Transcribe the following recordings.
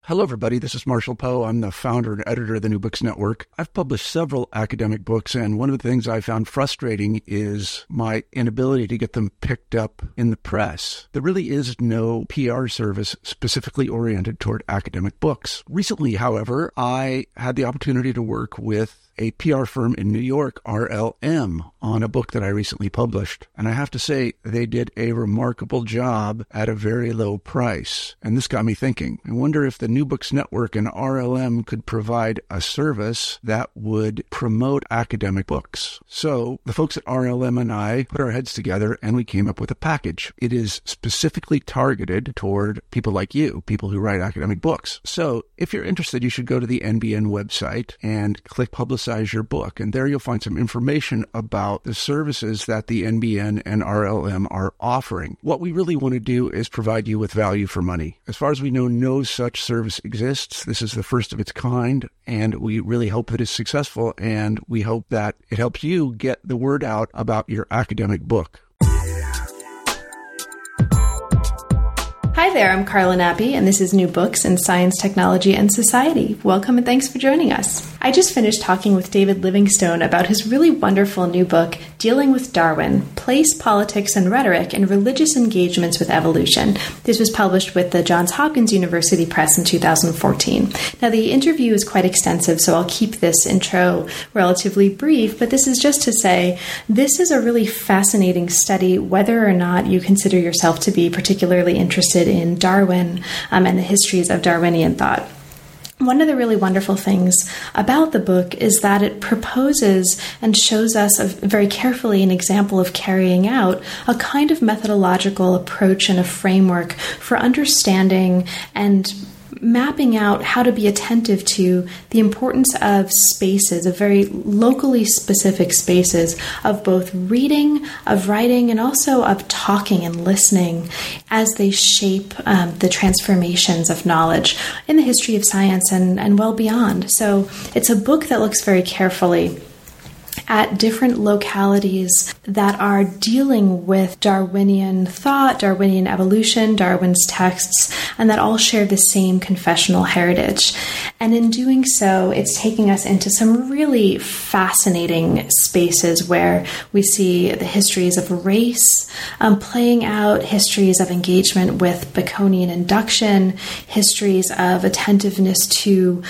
Hello, everybody. This is Marshall Poe. I'm the founder and editor of the New Books Network. I've published several academic books, and one of the things I found frustrating is my inability to get them picked up in the press. There really is no PR service specifically oriented toward academic books. Recently, however, I had the opportunity to work with a PR firm in New York, RLM, on a book that I recently published. And I have to say, they did a remarkable job at a very low price. And this got me thinking. I wonder if the New Books Network and RLM could provide a service that would promote academic books. So the folks at RLM and I put our heads together and we came up with a package. It is specifically targeted toward people like you, people who write academic books. So if you're interested, you should go to the NBN website and click Publicize Your Book. And there you'll find some information about the services that the NBN and RLM are offering. What we really want to do is provide you with value for money. As far as we know, no such service exists. This is the first of its kind, and we really hope that it's successful, and we hope that it helps you get the word out about your academic book. Hi there, I'm Carla Nappi, and this is New Books in Science, Technology, and Society. Welcome and thanks for joining us. I just finished talking with David Livingstone about his really wonderful new book, Dealing with Darwin, Place, Politics, and Rhetoric in Religious Engagements with Evolution. This was published with the Johns Hopkins University Press in 2014. Now, the interview is quite extensive, so I'll keep this intro relatively brief, but this is just to say this is a really fascinating study, whether or not you consider yourself to be particularly interested in Darwin and the histories of Darwinian thought. One of the really wonderful things about the book is that it proposes and shows us very carefully an example of carrying out a kind of methodological approach and a framework for understanding and mapping out how to be attentive to the importance of spaces, of very locally specific spaces, of both reading, of writing, and also of talking and listening as they shape the transformations of knowledge in the history of science and well beyond. So it's a book that looks very carefully at different localities that are dealing with Darwinian thought, Darwinian evolution, Darwin's texts, and that all share the same confessional heritage. And in doing so, it's taking us into some really fascinating spaces where we see the histories of race playing out, histories of engagement with Baconian induction, histories of attentiveness to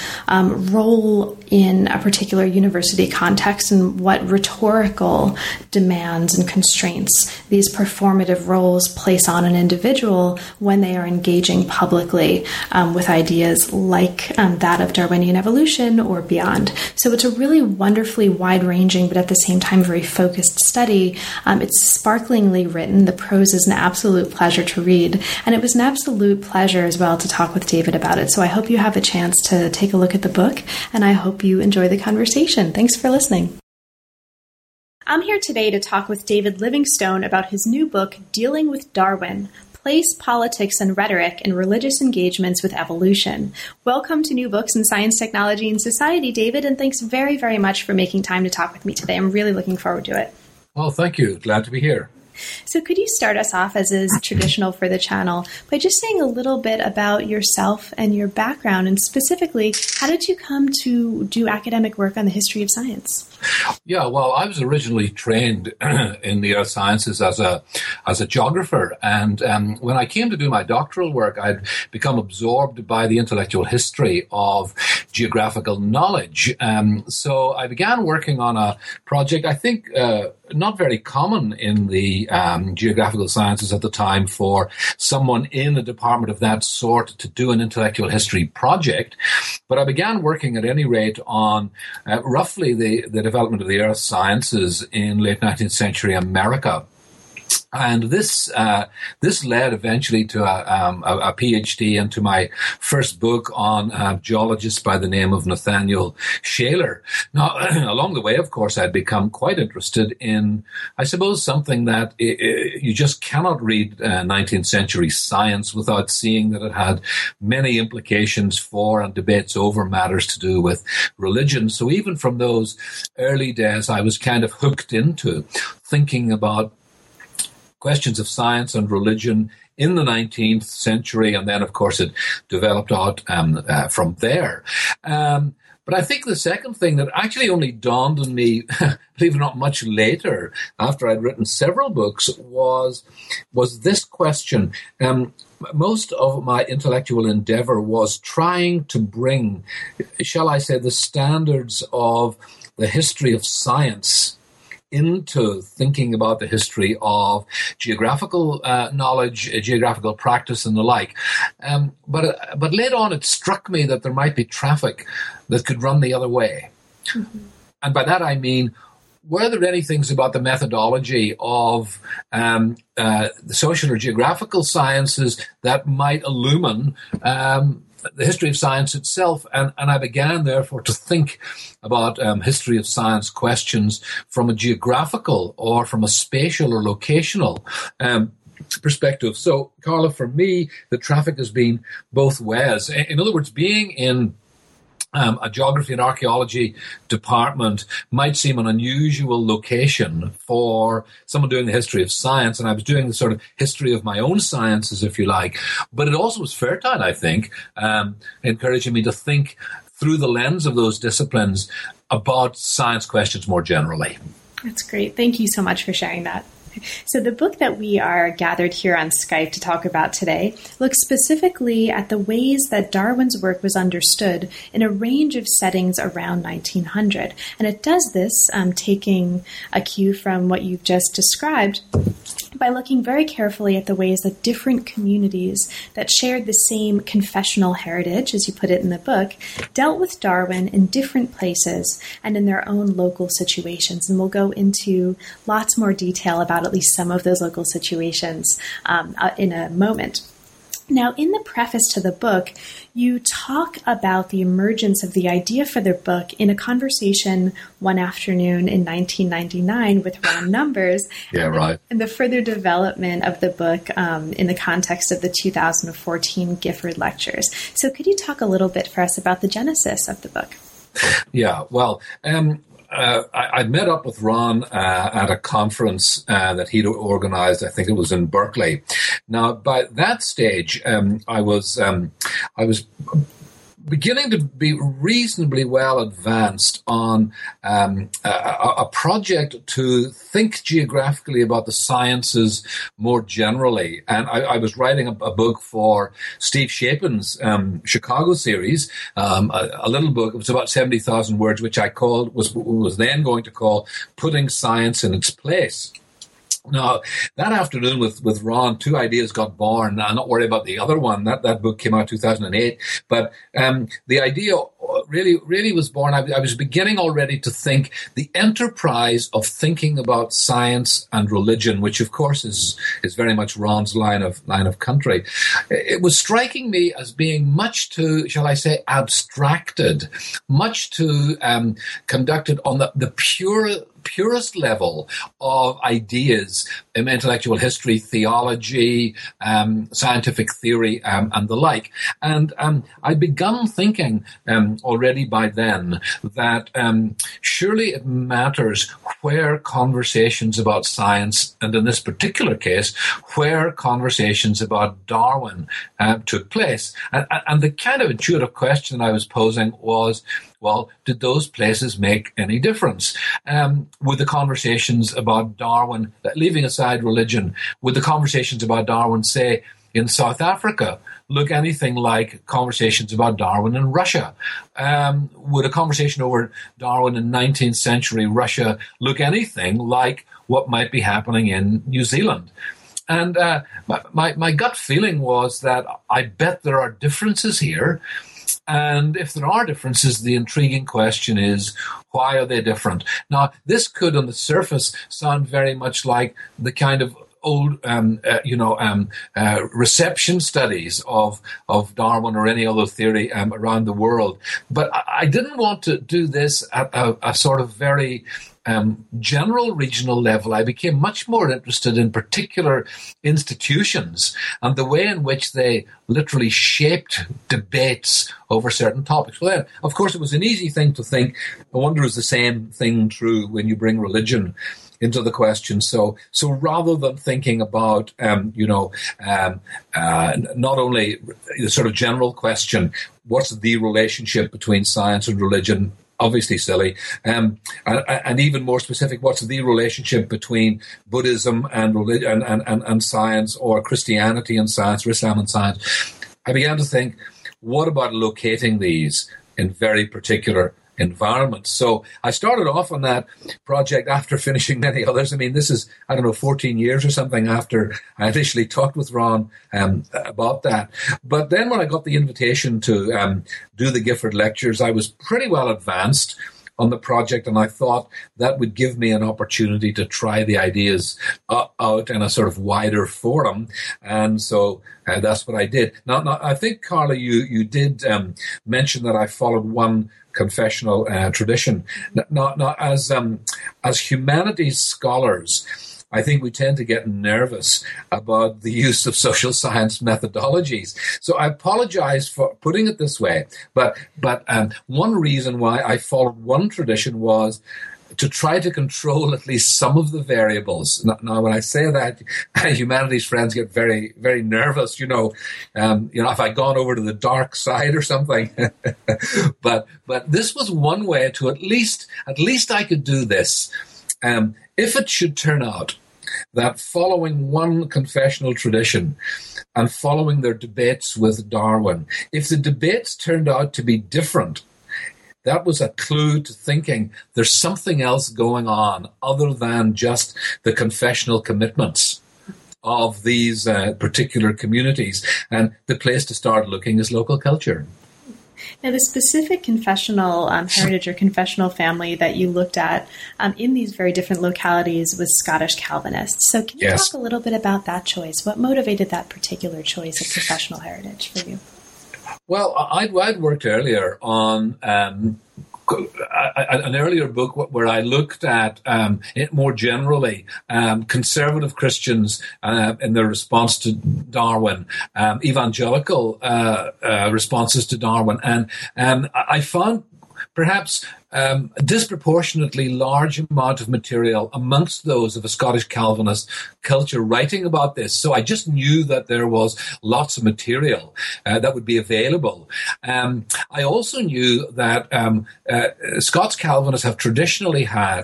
role in a particular university context and what rhetorical demands and constraints these performative roles place on an individual when they are engaging publicly with ideas like that of Darwinian evolution or beyond. So it's a really wonderfully wide-ranging, but at the same time very focused study. It's sparklingly written. The prose is an absolute pleasure to read, and it was an absolute pleasure as well to talk with David about it. So I hope you have a chance to take a look at the book, and I hope you enjoy the conversation. Thanks for listening. I'm here today to talk with David Livingstone about his new book, Dealing with Darwin, Place, Politics, and Rhetoric in Religious Engagements with Evolution. Welcome to New Books in Science, Technology, and Society, David, and thanks very, very much for making time to talk with me today. I'm really looking forward to it. Well, thank you. Glad to be here. So could you start us off, as is traditional for the channel, by just saying a little bit about yourself and your background, and specifically, how did you come to do academic work on the history of science? Yeah, well, I was originally trained in the earth sciences as a geographer, and when I came to do my doctoral work, I'd become absorbed by the intellectual history of geographical knowledge. So I began working on a project, I think, not very common in the geographical sciences at the time for someone in a department of that sort to do an intellectual history project. But I began working at any rate on roughly the development of the earth sciences in late 19th century America. And this led eventually to a PhD and to my first book on a geologist by the name of Nathaniel Shaler. Now, along the way, of course, I'd become quite interested in, I suppose, something that you just cannot read 19th century science without seeing that it had many implications for and debates over matters to do with religion. So even from those early days, I was kind of hooked into thinking about questions of science and religion in the 19th century, and then, of course, it developed out from there. But I think the second thing that actually only dawned on me, believe it or not, much later, after I'd written several books, was this question. Most of my intellectual endeavor was trying to bring, shall I say, the standards of the history of science into thinking about the history of geographical knowledge, geographical practice, and the like. But later on, it struck me that there might be traffic that could run the other way. Mm-hmm. And by that I mean, were there any things about the methodology of the social or geographical sciences that might illumine the history of science itself? And I began, therefore, to think about history of science questions from a geographical or from a spatial or locational perspective. So, Carla, for me, the traffic has been both ways. In other words, being in a geography and archaeology department might seem an unusual location for someone doing the history of science, and I was doing the sort of history of my own sciences, if you like. But it also was fertile, I think, encouraging me to think through the lens of those disciplines about science questions more generally. That's great. Thank you so much for sharing that. So the book that we are gathered here on Skype to talk about today looks specifically at the ways that Darwin's work was understood in a range of settings around 1900. And it does this, taking a cue from what you've just described, by looking very carefully at the ways that different communities that shared the same confessional heritage, as you put it in the book, dealt with Darwin in different places and in their own local situations. And we'll go into lots more detail about at least some of those local situations in a moment. Now, in the preface to the book, you talk about the emergence of the idea for the book in a conversation one afternoon in 1999 with Ron Numbers. Yeah, right. And the further development of the book in the context of the 2014 Gifford Lectures. So could you talk a little bit for us about the genesis of the book? Yeah, well, I met up with Ron at a conference that he'd organized. I think it was in Berkeley. Now, by that stage, I was beginning to be reasonably well advanced on a project to think geographically about the sciences more generally. And I was writing a book for Steve Chapin's Chicago series, a little book. It was about 70,000 words, which I called, was then going to call Putting Science in Its Place. Now, that afternoon with Ron, two ideas got born. I'm not worried about the other one. That book came out in 2008. But the idea really was born. I was beginning already to think the enterprise of thinking about science and religion, which of course is very much Ron's line of country. It was striking me as being much too, shall I say, abstracted, much too conducted on the purest level of ideas in intellectual history, theology, scientific theory, and the like. And I'd begun thinking already by then that surely it matters where conversations about science, and in this particular case, where conversations about Darwin took place. And the kind of intuitive question I was posing was, well, did those places make any difference? Would the conversations about Darwin, leaving aside religion, would the conversations about Darwin, say, in South Africa, look anything like conversations about Darwin in Russia? Would a conversation over Darwin in 19th century Russia look anything like what might be happening in New Zealand? And my gut feeling was that I bet there are differences here. And if there are differences, the intriguing question is, why are they different? Now, this could, on the surface, sound very much like the kind of old, reception studies of Darwin or any other theory around the world. But I didn't want to do this at a sort of very general regional level. I became much more interested in particular institutions and the way in which they literally shaped debates over certain topics. Well, then, of course, it was an easy thing to think, I wonder is the same thing true when you bring religion into the question. So rather than thinking about, not only the sort of general question, what's the relationship between science and religion? Obviously silly, and even more specific, what's the relationship between Buddhism and religion and science, or Christianity and science, or Islam and science? I began to think, what about locating these in very particular environments? So I started off on that project after finishing many others. I mean, this is, 14 years or something after I initially talked with Ron about that. But then when I got the invitation to do the Gifford Lectures, I was pretty well advanced on the project, and I thought that would give me an opportunity to try the ideas out in a sort of wider forum. And so that's what I did. Now I think, Carla, you did mention that I followed one confessional tradition. Now, as humanities scholars, I think we tend to get nervous about the use of social science methodologies. So I apologize for putting it this way, but one reason why I followed one tradition was to try to control at least some of the variables. Now, when I say that, humanities friends get very, very nervous. If I'd gone over to the dark side or something. but this was one way to at least I could do this. If it should turn out that following one confessional tradition and following their debates with Darwin, if the debates turned out to be different, that was a clue to thinking there's something else going on other than just the confessional commitments of these particular communities. And the place to start looking is local culture. Now, the specific confessional heritage or confessional family that you looked at in these very different localities was Scottish Calvinists. So can you talk a little bit about that choice? What motivated that particular choice of professional heritage for you? Well, I'd worked earlier on an earlier book where I looked at it more generally, conservative Christians in their response to Darwin, evangelical responses to Darwin, and I found perhaps a disproportionately large amount of material amongst those of a Scottish Calvinist culture writing about this. So I just knew that there was lots of material that would be available. I also knew that Scots Calvinists had traditionally had,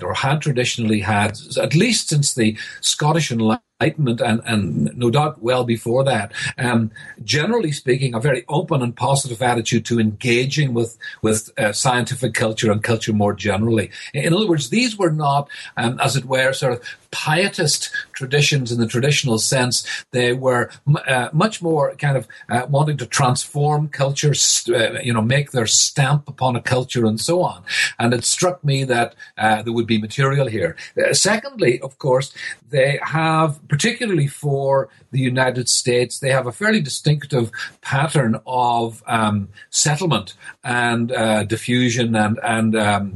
at least since the Scottish Enlightenment and no doubt well before that, generally speaking, a very open and positive attitude to engaging with scientific culture and culture more generally. In other words, these were not, as it were, sort of pietist traditions in the traditional sense. They were much more kind of wanting to transform culture, make their stamp upon a culture and so on. And it struck me that there would be material here. Secondly, of course, they have, particularly for the United States, they have a fairly distinctive pattern of settlement and diffusion and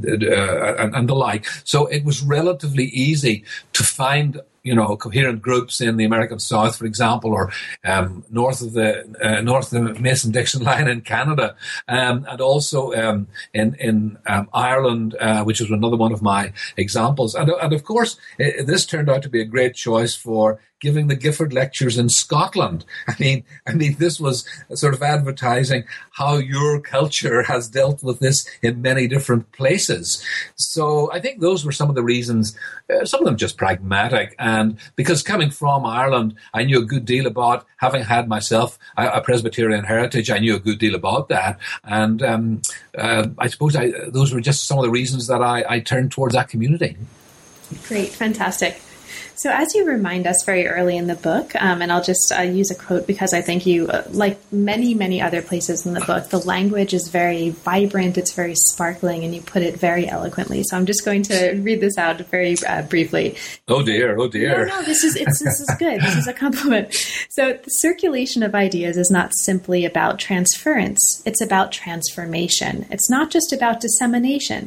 the like. So it was relatively easy to find coherent groups in the American South, for example, or north of the Mason-Dixon line in Canada, and also in Ireland, which was another one of my examples. And of course, this turned out to be a great choice for giving the Gifford Lectures in Scotland. I mean, this was sort of advertising how your culture has dealt with this in many different places. So I think those were some of the reasons, some of them just pragmatic. And because coming from Ireland, I knew a good deal about, having had myself a Presbyterian heritage, I knew a good deal about that. And I suppose those were just some of the reasons that I turned towards that community. Great, fantastic. So as you remind us very early in the book, and I'll just use a quote because I think you, like many, many other places in the book, the language is very vibrant, it's very sparkling, and you put it very eloquently. So I'm just going to read this out very briefly. Oh dear. No, this is good. This is a compliment. So the circulation of ideas is not simply about transference. It's about transformation. It's not just about dissemination.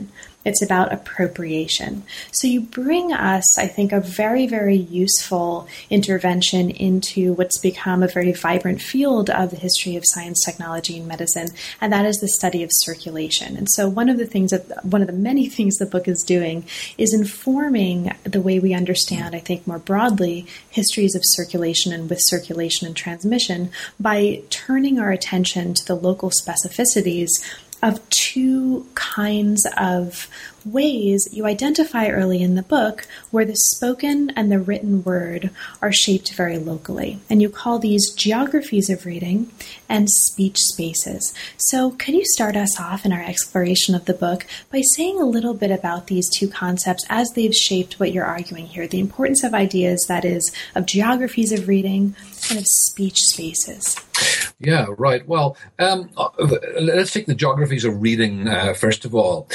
It's about appropriation. So you bring us, I think, a very, very useful intervention into what's become a very vibrant field of the history of science, technology, and medicine, and that is the study of circulation. And so one of the many things the book is doing is informing the way we understand, I think more broadly, histories of circulation and with circulation and transmission by turning our attention to the local specificities of two kinds of ways you identify early in the book where the spoken and the written word are shaped very locally. And you call these geographies of reading and speech spaces. So could you start us off in our exploration of the book by saying a little bit about these two concepts as they've shaped what you're arguing here, the importance of ideas, that is, of geographies of reading and of speech spaces? Yeah, right. Well, let's take the geographies of reading first of all.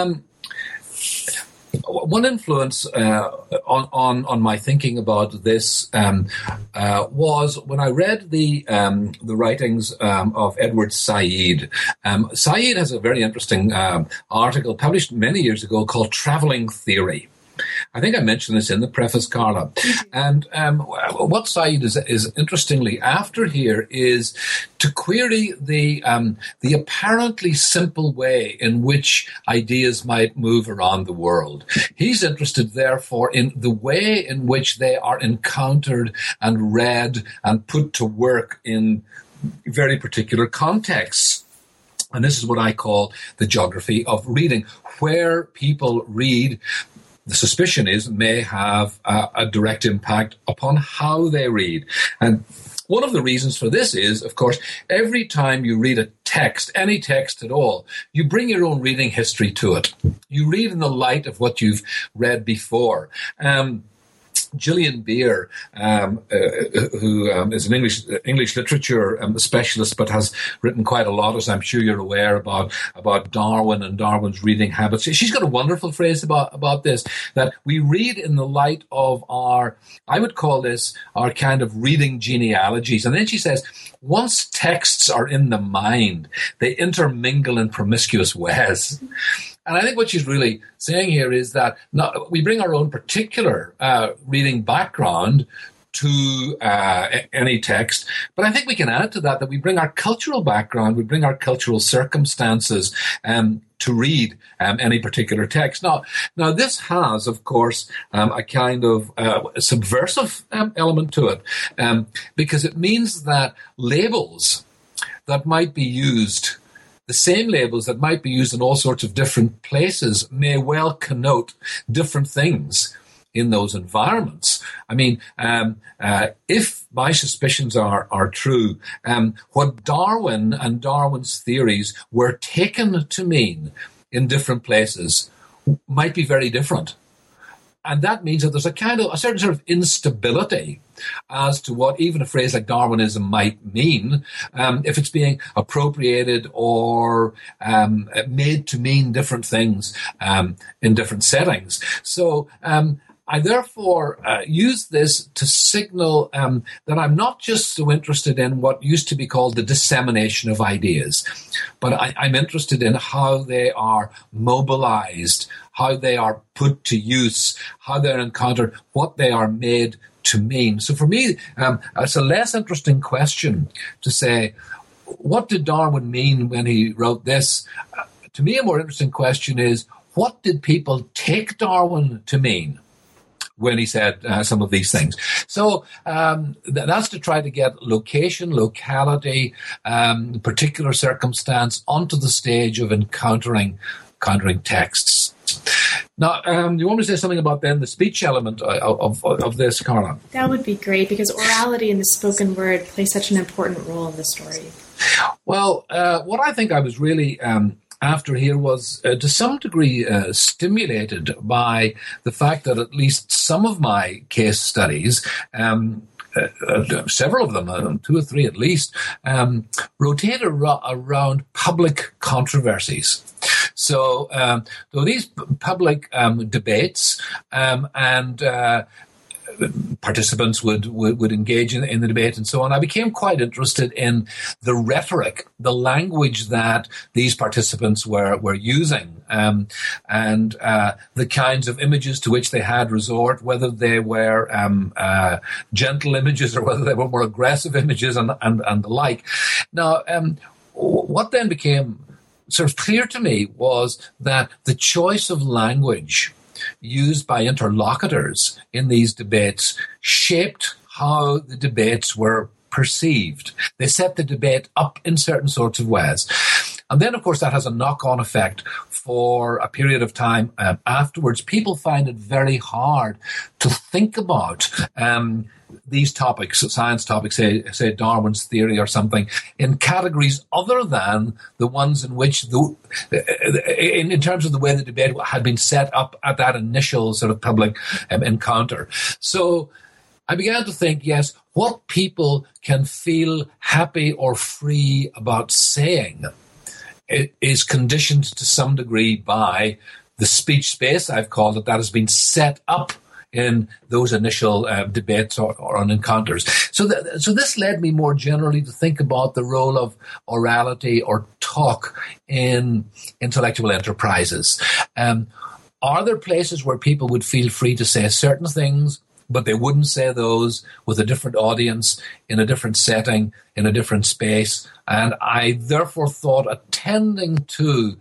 One influence on my thinking about this was when I read the writings of Edward Said. Said has a very interesting article published many years ago called Traveling Theory. I think I mentioned this in the preface, Carla. And what Said is interestingly after here is to query the apparently simple way in which ideas might move around the world. He's interested, therefore, in the way in which they are encountered and read and put to work in very particular contexts. And this is what I call the geography of reading, where people read. The suspicion is may have a direct impact upon how they read. And one of the reasons for this is, of course, every time you read a text, any text at all, you bring your own reading history to it. You read in the light of what you've read before. Gillian Beer, who is an English literature specialist, but has written quite a lot, as I'm sure you're aware, about Darwin and Darwin's reading habits. She's got a wonderful phrase about this, that we read in the light of our, I would call this our kind of reading genealogies. And then she says, once texts are in the mind, they intermingle in promiscuous ways. And I think what she's really saying here is that we bring our own particular reading background to any text, but I think we can add to that we bring our cultural background, we bring our cultural circumstances to read any particular text. Now this has, of course, a kind of subversive element to it, because it means that labels that might be used, the same labels that might be used in all sorts of different places, may well connote different things in those environments. I mean, if my suspicions are true, what Darwin and Darwin's theories were taken to mean in different places might be very different. And that means that there's a certain sort of instability as to what even a phrase like Darwinism might mean, if it's being appropriated or made to mean different things in different settings. So I therefore use this to signal that I'm not just so interested in what used to be called the dissemination of ideas, but I'm interested in how they are mobilized, how they are put to use, how they're encountered, what they are made to mean. So for me, it's a less interesting question to say, what did Darwin mean when he wrote this? To me, a more interesting question is, what did people take Darwin to mean when he said some of these things? So that's to try to get location, locality, particular circumstance onto the stage of encountering texts. Now, do you want me to say something about then the speech element of this, Carla? That would be great, because orality and the spoken word play such an important role in the story. Well, what I think I was really after here was to some degree stimulated by the fact that at least some of my case studies, several of them, 2 or 3 at least, rotate around public controversies. So these public debates and participants would engage in the debate and so on. I became quite interested in the rhetoric, the language that these participants were using, and the kinds of images to which they had resort, whether they were gentle images or whether they were more aggressive images and the like. Now, what then became sort of clear to me was that the choice of language used by interlocutors in these debates shaped how the debates were perceived. They set the debate up in certain sorts of ways. And then, of course, that has a knock-on effect for a period of time afterwards. People find it very hard to think about these topics, science topics, say Darwin's theory or something, in categories other than the ones in which, in terms of the way the debate had been set up at that initial sort of public encounter. So I began to think, yes, what people can feel happy or free about saying is conditioned to some degree by the speech space, I've called it, that has been set up in those initial debates or on encounters. So this led me more generally to think about the role of orality or talk in intellectual enterprises. Are there places where people would feel free to say certain things, but they wouldn't say those with a different audience, in a different setting, in a different space? And I therefore thought attending to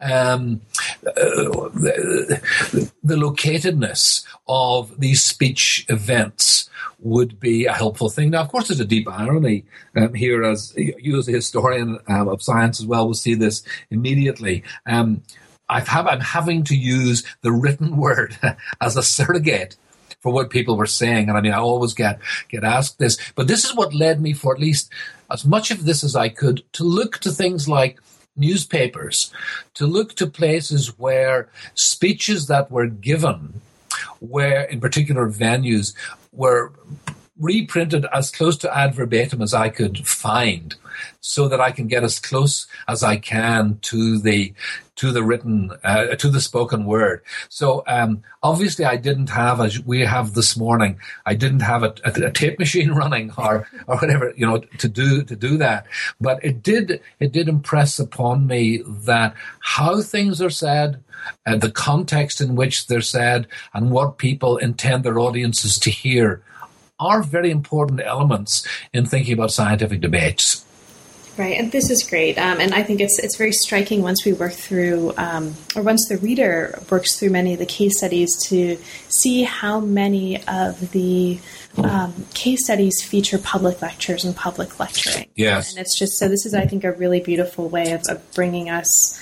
the locatedness of these speech events would be a helpful thing. Now, of course, there's a deep irony here, as you as a historian of science as well will see this immediately. I'm having to use the written word as a surrogate for what people were saying. And I mean, I always get asked this, but this is what led me, for at least as much of this as I could, to look to things like newspapers, to look to places where speeches that were given, where in particular venues were reprinted as close to ad verbatim as I could find, so that I can get as close as I can to the written, to the spoken word. So obviously I didn't have, as we have this morning, I didn't have a tape machine running or whatever, to do that. But it did impress upon me that how things are said, the context in which they're said, and what people intend their audiences to hear are very important elements in thinking about scientific debates. Right, and this is great, and I think it's very striking once we work through, or once the reader works through many of the case studies, to see how many of the case studies feature public lectures and public lecturing. Yes, and it's just so. This is, I think, a really beautiful way of bringing us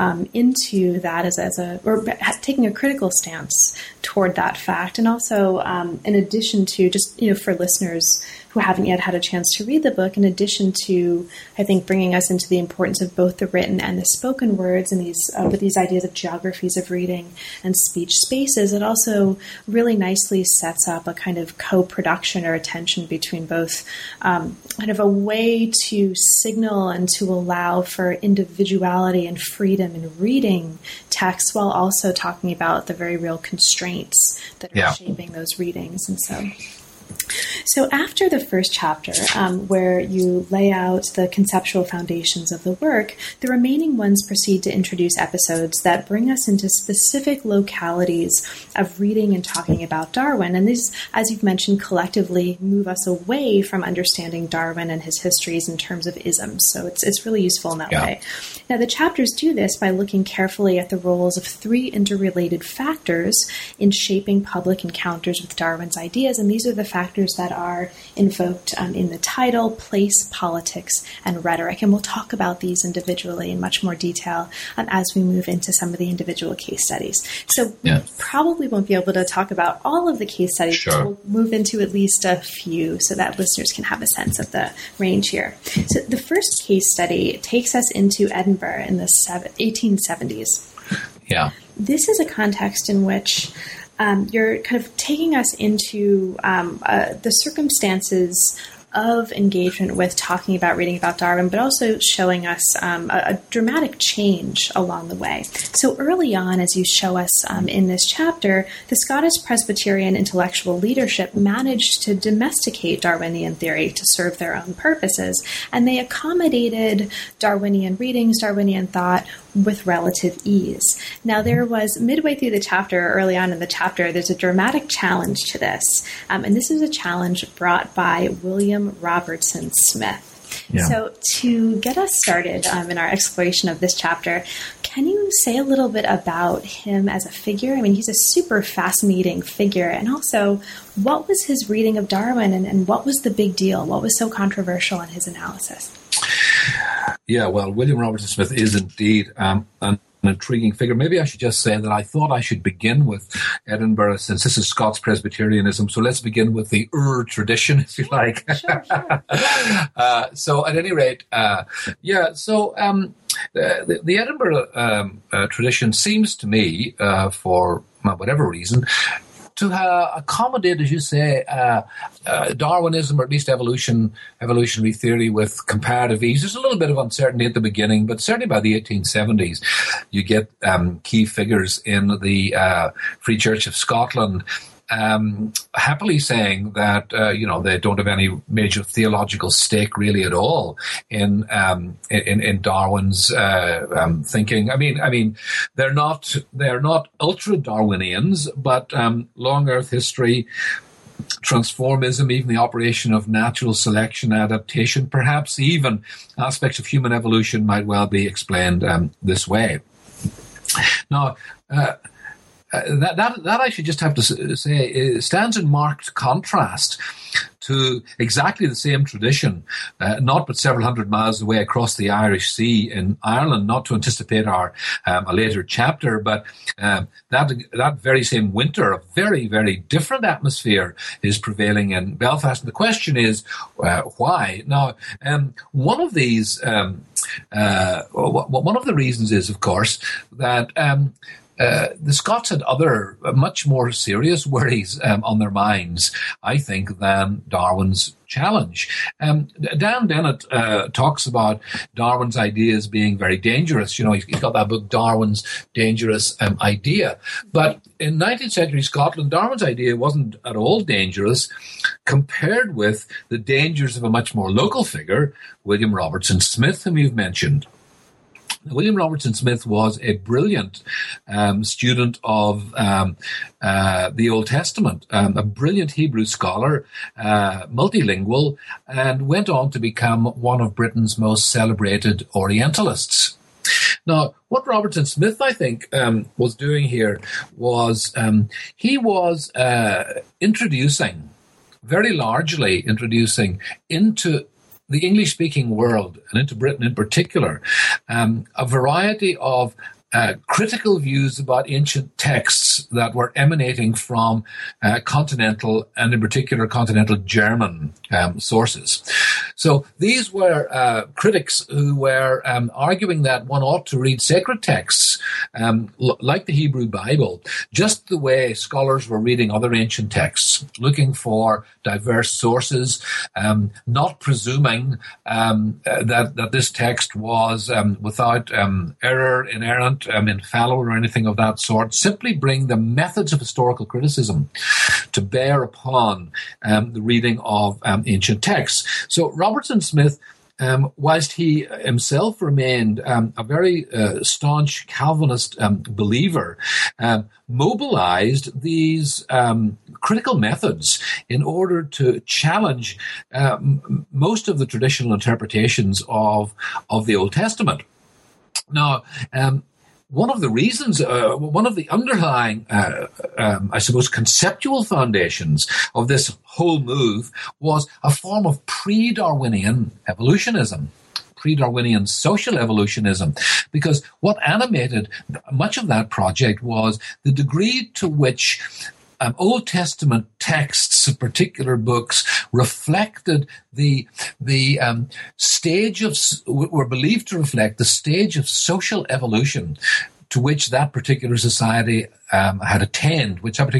into that or taking a critical stance toward that fact, and also in addition to just for listeners who haven't yet had a chance to read the book, in addition to, I think, bringing us into the importance of both the written and the spoken words and with these ideas of geographies of reading and speech spaces, it also really nicely sets up a kind of co-production or attention between both kind of a way to signal and to allow for individuality and freedom in reading text, while also talking about the very real constraints that are shaping those readings. And so after the first chapter, where you lay out the conceptual foundations of the work, the remaining ones proceed to introduce episodes that bring us into specific localities of reading and talking about Darwin. And these, as you've mentioned, collectively move us away from understanding Darwin and his histories in terms of isms. So it's really useful in that way. Now, the chapters do this by looking carefully at the roles of three interrelated factors in shaping public encounters with Darwin's ideas. And these are the factors that are invoked in the title: place, politics, and rhetoric. And we'll talk about these individually in much more detail as we move into some of the individual case studies. So we probably won't be able to talk about all of the case studies. Sure. We'll move into at least a few so that listeners can have a sense of the range here. So the first case study takes us into Edinburgh in the 1870s. Yeah. This is a context in which you're kind of taking us into the circumstances of engagement with talking about, reading about Darwin, but also showing us a dramatic change along the way. So early on, as you show us in this chapter, the Scottish Presbyterian intellectual leadership managed to domesticate Darwinian theory to serve their own purposes, and they accommodated Darwinian readings, Darwinian thought, with relative ease. Now, there was midway through the chapter, early on in the chapter, there's a dramatic challenge to this. And this is a challenge brought by William Robertson Smith. Yeah. So to get us started in our exploration of this chapter, can you say a little bit about him as a figure? I mean, he's a super fascinating figure. And also, what was his reading of Darwin and what was the big deal? What was so controversial in his analysis? Yeah, well, William Robertson Smith is indeed an intriguing figure. Maybe I should just say that I thought I should begin with Edinburgh, since this is Scots Presbyterianism. So let's begin with the tradition, if you like. Sure. So at any rate, the Edinburgh tradition seems to me, for whatever reason, to accommodate, as you say, Darwinism, or at least evolutionary theory, with comparative ease. There's a little bit of uncertainty at the beginning, but certainly by the 1870s, you get key figures in the Free Church of Scotland happily saying that they don't have any major theological stake really at all in Darwin's thinking. I mean, they're not ultra Darwinians, but long Earth history, transformism, even the operation of natural selection, adaptation, perhaps even aspects of human evolution might well be explained this way. Now, that I should just have to say stands in marked contrast to exactly the same tradition, not but several hundred miles away across the Irish Sea in Ireland. Not to anticipate a later chapter, but that very same winter, a very, very different atmosphere is prevailing in Belfast. And the question is, why? Now, one of the reasons is, of course, that the Scots had other much more serious worries on their minds, I think, than Darwin's challenge. Dan Dennett talks about Darwin's ideas being very dangerous. He's got that book, Darwin's Dangerous Idea. But in 19th century Scotland, Darwin's idea wasn't at all dangerous compared with the dangers of a much more local figure, William Robertson Smith, whom you've mentioned. William Robertson Smith was a brilliant student of the Old Testament, a brilliant Hebrew scholar, multilingual, and went on to become one of Britain's most celebrated Orientalists. Now, what Robertson Smith, I think, was doing here was he was very largely introducing into the English-speaking world, and into Britain in particular, a variety of critical views about ancient texts that were emanating from continental, and in particular continental German sources. So these were critics who were arguing that one ought to read sacred texts like the Hebrew Bible, just the way scholars were reading other ancient texts, looking for diverse sources, not presuming that this text was without error, inerrant, infallible, or anything of that sort. Simply bring the methods of historical criticism to bear upon the reading of ancient texts. So Robertson Smith, whilst he himself remained a very staunch Calvinist believer, mobilized these critical methods in order to challenge most of the traditional interpretations of the Old Testament. Now, one of the reasons, one of the underlying, I suppose, conceptual foundations of this whole move was a form of pre-Darwinian evolutionism, pre-Darwinian social evolutionism, because what animated much of that project was the degree to which Old Testament texts of particular books reflected the stage of, were believed to reflect the stage of social evolution to which that particular society had attained,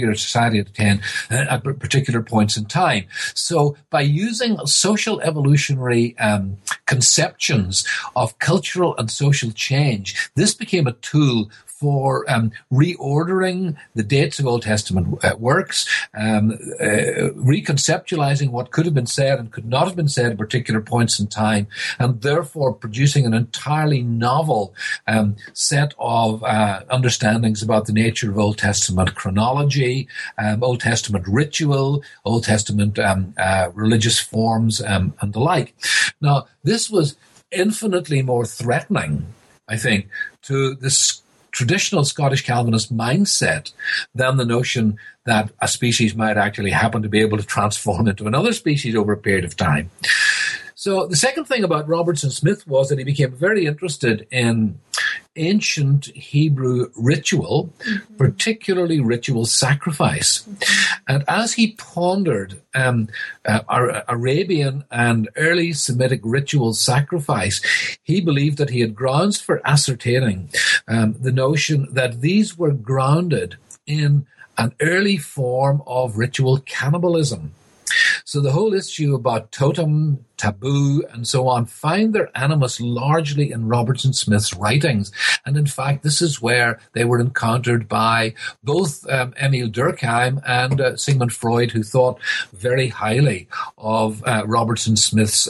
at particular points in time. So by using social evolutionary conceptions of cultural and social change, this became a tool for reordering the dates of Old Testament works, reconceptualizing what could have been said and could not have been said at particular points in time, and therefore producing an entirely novel set of understandings about the nature of Old Testament chronology, Old Testament ritual, Old Testament religious forms, and the like. Now, this was infinitely more threatening, I think, to this traditional Scottish Calvinist mindset than the notion that a species might actually happen to be able to transform into another species over a period of time. So the second thing about Robertson Smith was that he became very interested in ancient Hebrew ritual, particularly ritual sacrifice. And as he pondered Arabian and early Semitic ritual sacrifice, he believed that he had grounds for ascertaining the notion that these were grounded in an early form of ritual cannibalism. So the whole issue about totem, taboo, and so on find their animus largely in Robertson Smith's writings. And in fact, this is where they were encountered by both Emil Durkheim and Sigmund Freud, who thought very highly of Robertson Smith's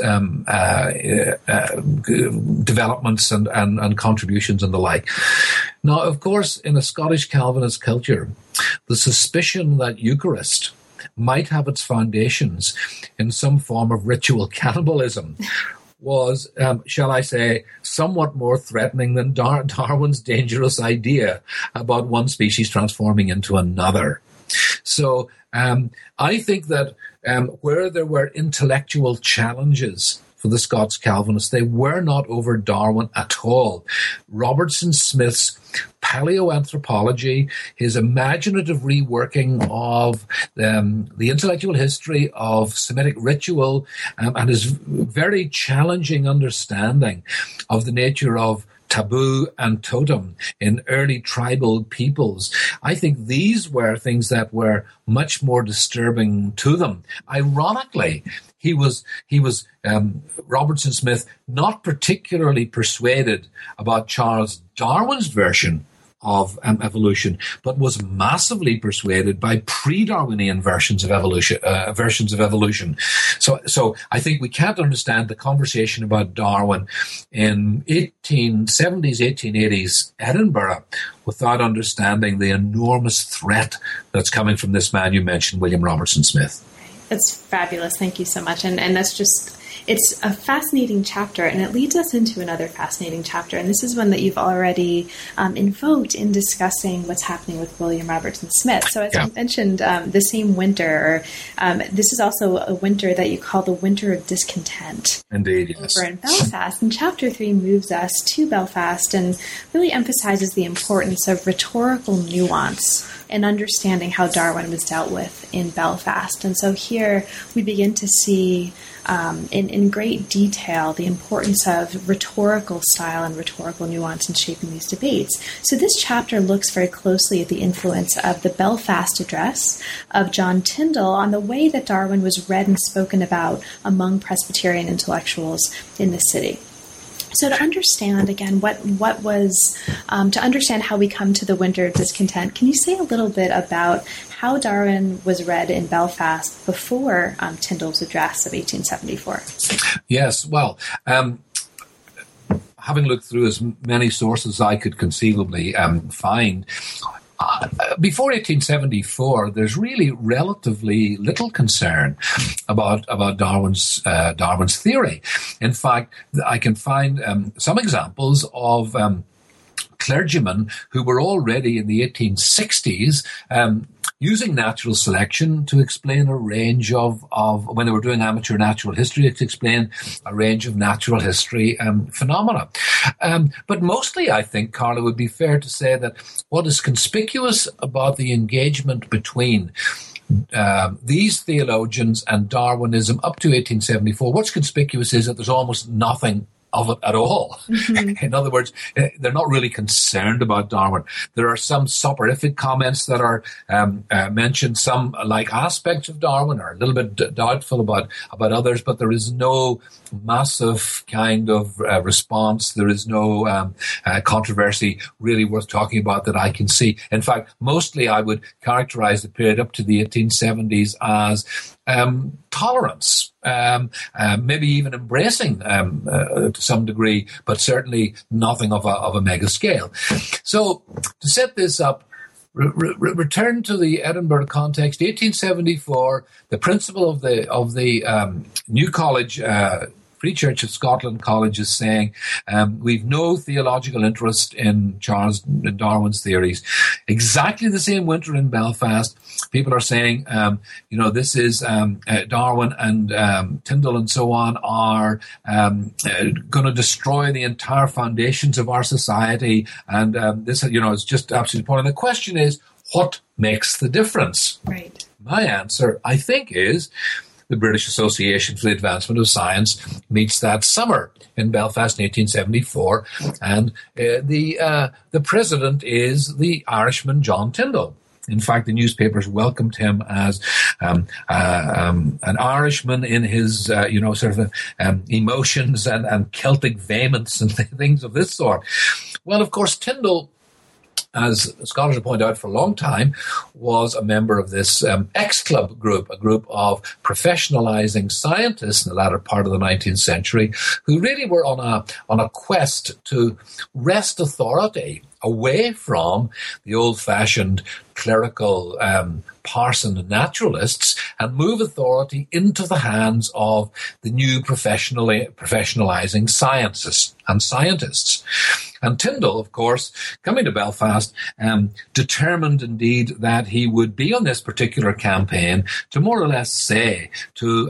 developments and contributions and the like. Now, of course, in a Scottish Calvinist culture, the suspicion that Eucharist might have its foundations in some form of ritual cannibalism was, shall I say, somewhat more threatening than Darwin's dangerous idea about one species transforming into another. So I think that where there were intellectual challenges for the Scots Calvinists, they were not over Darwin at all. Robertson Smith's paleoanthropology, his imaginative reworking of the intellectual history of Semitic ritual, and his very challenging understanding of the nature of taboo and totem in early tribal peoples. I think these were things that were much more disturbing to them. Ironically, he was Robertson Smith not particularly persuaded about Charles Darwin's version of evolution, but was massively persuaded by pre-Darwinian versions of evolution. So I think we can't understand the conversation about Darwin in 1870s, 1880s Edinburgh without understanding the enormous threat that's coming from this man you mentioned, William Robertson Smith. That's fabulous. Thank you so much. And that's just, it's a fascinating chapter, and it leads us into another fascinating chapter. And this is one that you've already invoked in discussing what's happening with William Robertson Smith. So as I mentioned, the same winter, this is also a winter that you call the Winter of Discontent. Indeed, yes. Over in Belfast. And Chapter 3 moves us to Belfast and really emphasizes the importance of rhetorical nuance and understanding how Darwin was dealt with in Belfast. And so here we begin to see in great detail the importance of rhetorical style and rhetorical nuance in shaping these debates. So this chapter looks very closely at the influence of the Belfast Address of John Tyndall on the way that Darwin was read and spoken about among Presbyterian intellectuals in the city. So to understand, again, what was, to understand how we come to the Winter of Discontent, can you say a little bit about how Darwin was read in Belfast before Tyndall's address of 1874? Yes, well, having looked through as many sources as I could conceivably find, before 1874, there's really relatively little concern about Darwin's theory. In fact, I can find some examples of clergymen who were already in the 1860s using natural selection to explain a range of when they were doing amateur natural history, to explain a range of natural history phenomena. But mostly, I think, Carla, it would be fair to say that what is conspicuous about the engagement between these theologians and Darwinism up to 1874, what's conspicuous is that there's almost nothing of it at all. Mm-hmm. In other words, they're not really concerned about Darwin. There are some soporific comments that are mentioned. Some like aspects of Darwin are a little bit doubtful about others, but there is no massive kind of response. There is no controversy really worth talking about that I can see. In fact, mostly I would characterize the period up to the 1870s as tolerance, maybe even embracing to some degree, but certainly nothing of a mega scale. So to set this up, return to the Edinburgh context. 1874, the principal of the new college, Free Church of Scotland College, is saying we've no theological interest in Charles Darwin's theories. Exactly the same winter in Belfast, people are saying, this is Darwin and Tyndall and so on are going to destroy the entire foundations of our society, and this, is just absolutely point. And the question is, what makes the difference? Right. My answer, I think, is the British Association for the Advancement of Science meets that summer in Belfast in 1874, and the president is the Irishman John Tyndall. In fact, the newspapers welcomed him as an Irishman in his, emotions and Celtic vehemence and things of this sort. Well, of course, Tyndall, as scholars have pointed out for a long time, was a member of this X-Club group, a group of professionalizing scientists in the latter part of the 19th century who really were on a quest to wrest authority away from the old-fashioned clerical parson naturalists and move authority into the hands of the new professionalizing sciences and scientists. And Tyndall, of course, coming to Belfast, determined indeed that he would be on this particular campaign to more or less say to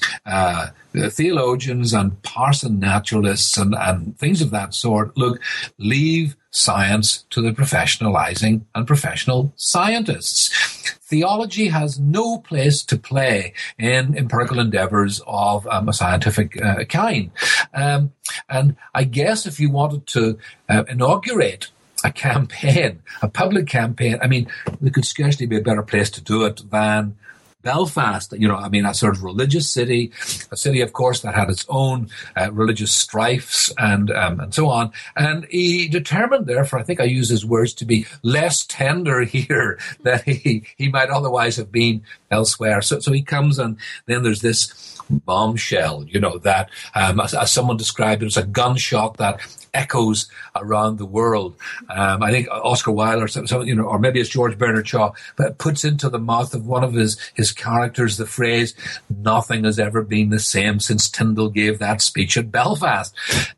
theologians and parson naturalists and things of that sort, look, leave science to the professionalizing and professional scientists. Theology has no place to play in empirical endeavors of a scientific kind. And I guess if you wanted to inaugurate a campaign, a public campaign, I mean, there could scarcely be a better place to do it than Belfast, a sort of religious city, a city, of course, that had its own religious strifes and so on. And he determined, therefore, I think I use his words, to be less tender here than he might otherwise have been elsewhere. So he comes, and then there's this bombshell, that, as someone described it, as a gunshot that echoes around the world. I think Oscar Wilde or maybe it's George Bernard Shaw, but puts into the mouth of one of his characters the phrase, "Nothing has ever been the same since Tyndall gave that speech at Belfast."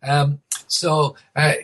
So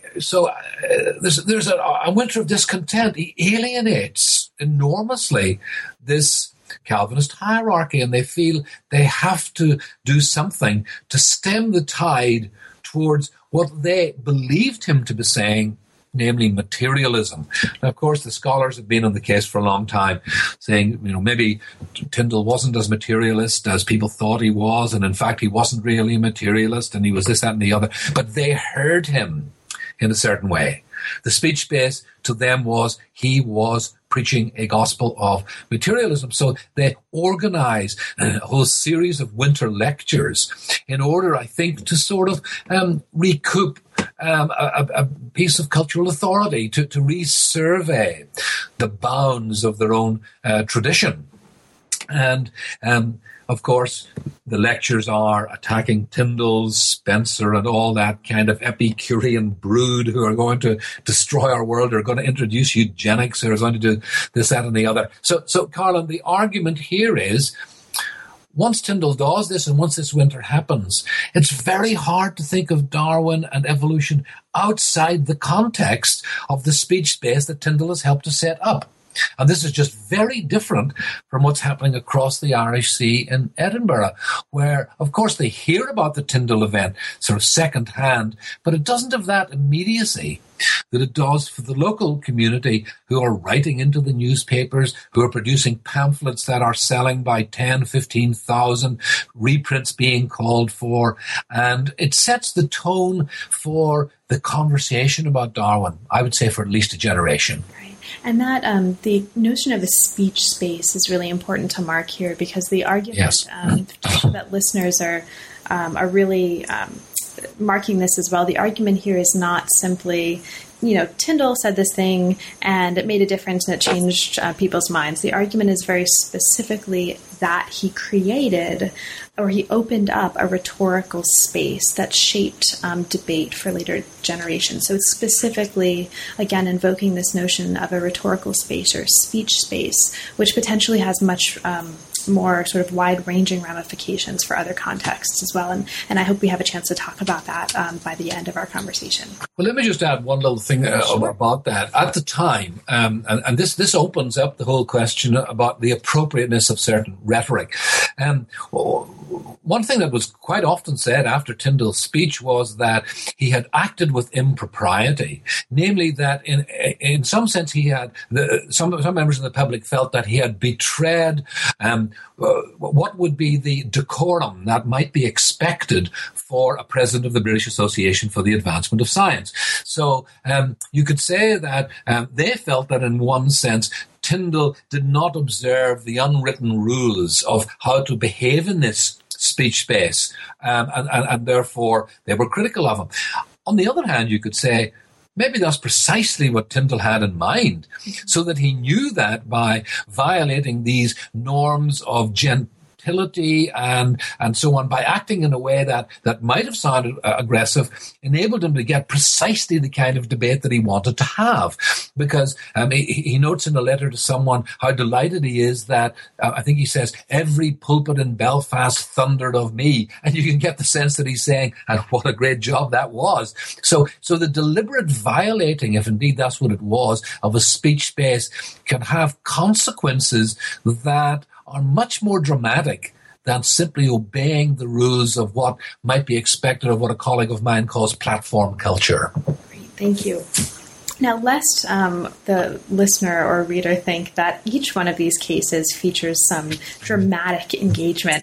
there's a winter of discontent. He alienates enormously this Calvinist hierarchy, and they feel they have to do something to stem the tide towards what they believed him to be saying, namely materialism. Now, of course, the scholars have been on the case for a long time, saying, maybe Tyndall wasn't as materialist as people thought he was, and in fact, he wasn't really a materialist, and he was this, that, and the other. But they heard him in a certain way. The speech space to them was he was preaching a gospel of materialism. So they organized a whole series of winter lectures in order, I think, to sort of recoup a piece of cultural authority, to resurvey the bounds of their own tradition. And of course, the lectures are attacking Tyndall, Spencer, and all that kind of Epicurean brood who are going to destroy our world, are going to introduce eugenics, or are going to do this, that, and the other. So Carlin, the argument here is, once Tyndall does this and once this winter happens, it's very hard to think of Darwin and evolution outside the context of the speech space that Tyndall has helped to set up. And this is just very different from what's happening across the Irish Sea in Edinburgh, where, of course, they hear about the Tyndall event sort of second hand, but it doesn't have that immediacy that it does for the local community who are writing into the newspapers, who are producing pamphlets that are selling by 10, 15,000, reprints being called for. And it sets the tone for the conversation about Darwin, I would say, for at least a generation. And that the notion of a speech space is really important to mark here, because the argument that listeners are really marking this as well. The argument here is not simply, Tyndall said this thing and it made a difference and it changed people's minds. The argument is very specifically that he created, or he opened up, a rhetorical space that shaped debate for later generations. So it's specifically, again, invoking this notion of a rhetorical space or speech space, which potentially has much more sort of wide-ranging ramifications for other contexts as well. And I hope we have a chance to talk about that by the end of our conversation. Well, let me just add one little thing about that. At the time, and this opens up the whole question about the appropriateness of certain rhetoric. One thing that was quite often said after Tyndall's speech was that he had acted with impropriety, namely that in some sense he had, some members of the public felt that he had betrayed what would be the decorum that might be expected for a president of the British Association for the Advancement of Science. So you could say that they felt that in one sense Tyndall did not observe the unwritten rules of how to behave in this speech space, and therefore they were critical of him. On the other hand, you could say maybe that's precisely what Tyndall had in mind, so that he knew that by violating these norms of gentility and so on, by acting in a way that might have sounded aggressive, enabled him to get precisely the kind of debate that he wanted to have. Because he notes in a letter to someone how delighted he is that, I think he says, every pulpit in Belfast thundered of me. And you can get the sense that he's saying, and what a great job that was. So the deliberate violating, if indeed that's what it was, of a speech space can have consequences that are much more dramatic than simply obeying the rules of what might be expected of what a colleague of mine calls platform culture. Great, thank you. Now, lest the listener or reader think that each one of these cases features some dramatic engagement,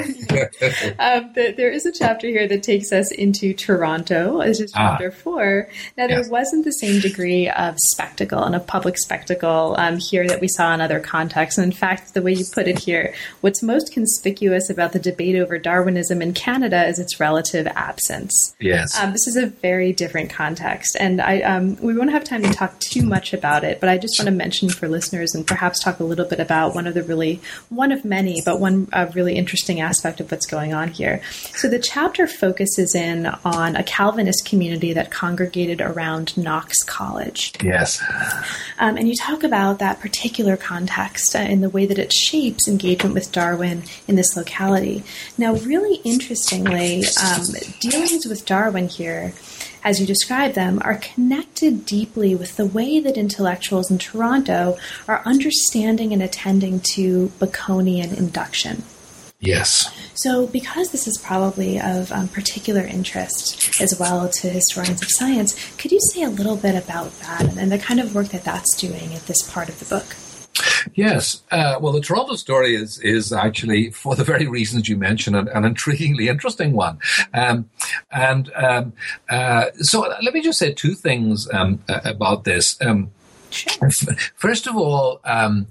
there is a chapter here that takes us into Toronto. This is chapter 4. Now, there wasn't the same degree of spectacle and of public spectacle here that we saw in other contexts. And in fact, the way you put it here, what's most conspicuous about the debate over Darwinism in Canada is its relative absence. Yes. This is a very different context. And we won't have time to talk too much about it, but I just want to mention for listeners and perhaps talk a little bit about one of many, but one really interesting aspect of what's going on here. So the chapter focuses in on a Calvinist community that congregated around Knox College. Yes. And you talk about that particular context in the way that it shapes engagement with Darwin in this locality. Now, really interestingly, dealings with Darwin here, as you describe them, are connected deeply with the way that intellectuals in Toronto are understanding and attending to Baconian induction. Yes. So because this is probably of particular interest as well to historians of science, could you say a little bit about that and the kind of work that that's doing at this part of the book? Yes. Well, the Toronto story is actually, for the very reasons you mentioned, an intriguingly interesting one. So let me just say two things about this. Sure. First of all,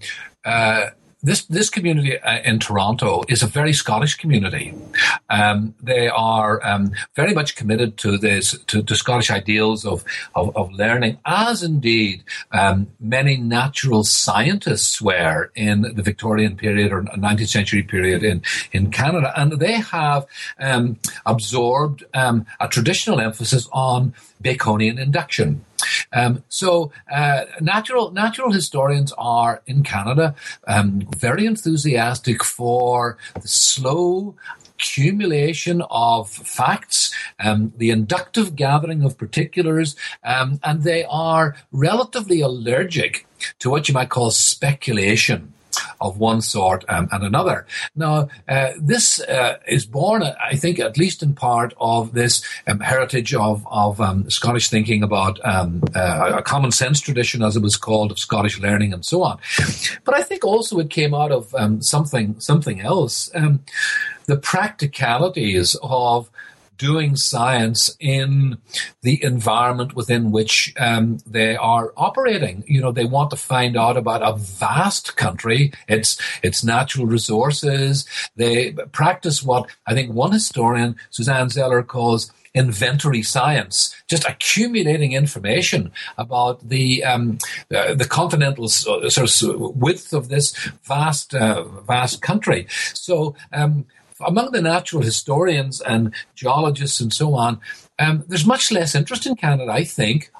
This community in Toronto is a very Scottish community. They are very much committed to to Scottish ideals of learning, as indeed many natural scientists were in the Victorian period or 19th century period in Canada. And they have absorbed a traditional emphasis on Baconian induction. So natural historians are in Canada very enthusiastic for the slow accumulation of facts, the inductive gathering of particulars, and they are relatively allergic to what you might call speculation. one sort and another. Now, this is born, I think, at least in part of this heritage of Scottish thinking about a common sense tradition, as it was called, of Scottish learning and so on. But I think also it came out of something else, the practicalities of doing science in the environment within which they are operating. You know, they want to find out about a vast country, its natural resources. They practice what I think one historian, Suzanne Zeller, calls inventory science, just accumulating information about the continental sort of width of this vast country. So, among the natural historians and geologists and so on, there's much less interest in Canada, I think,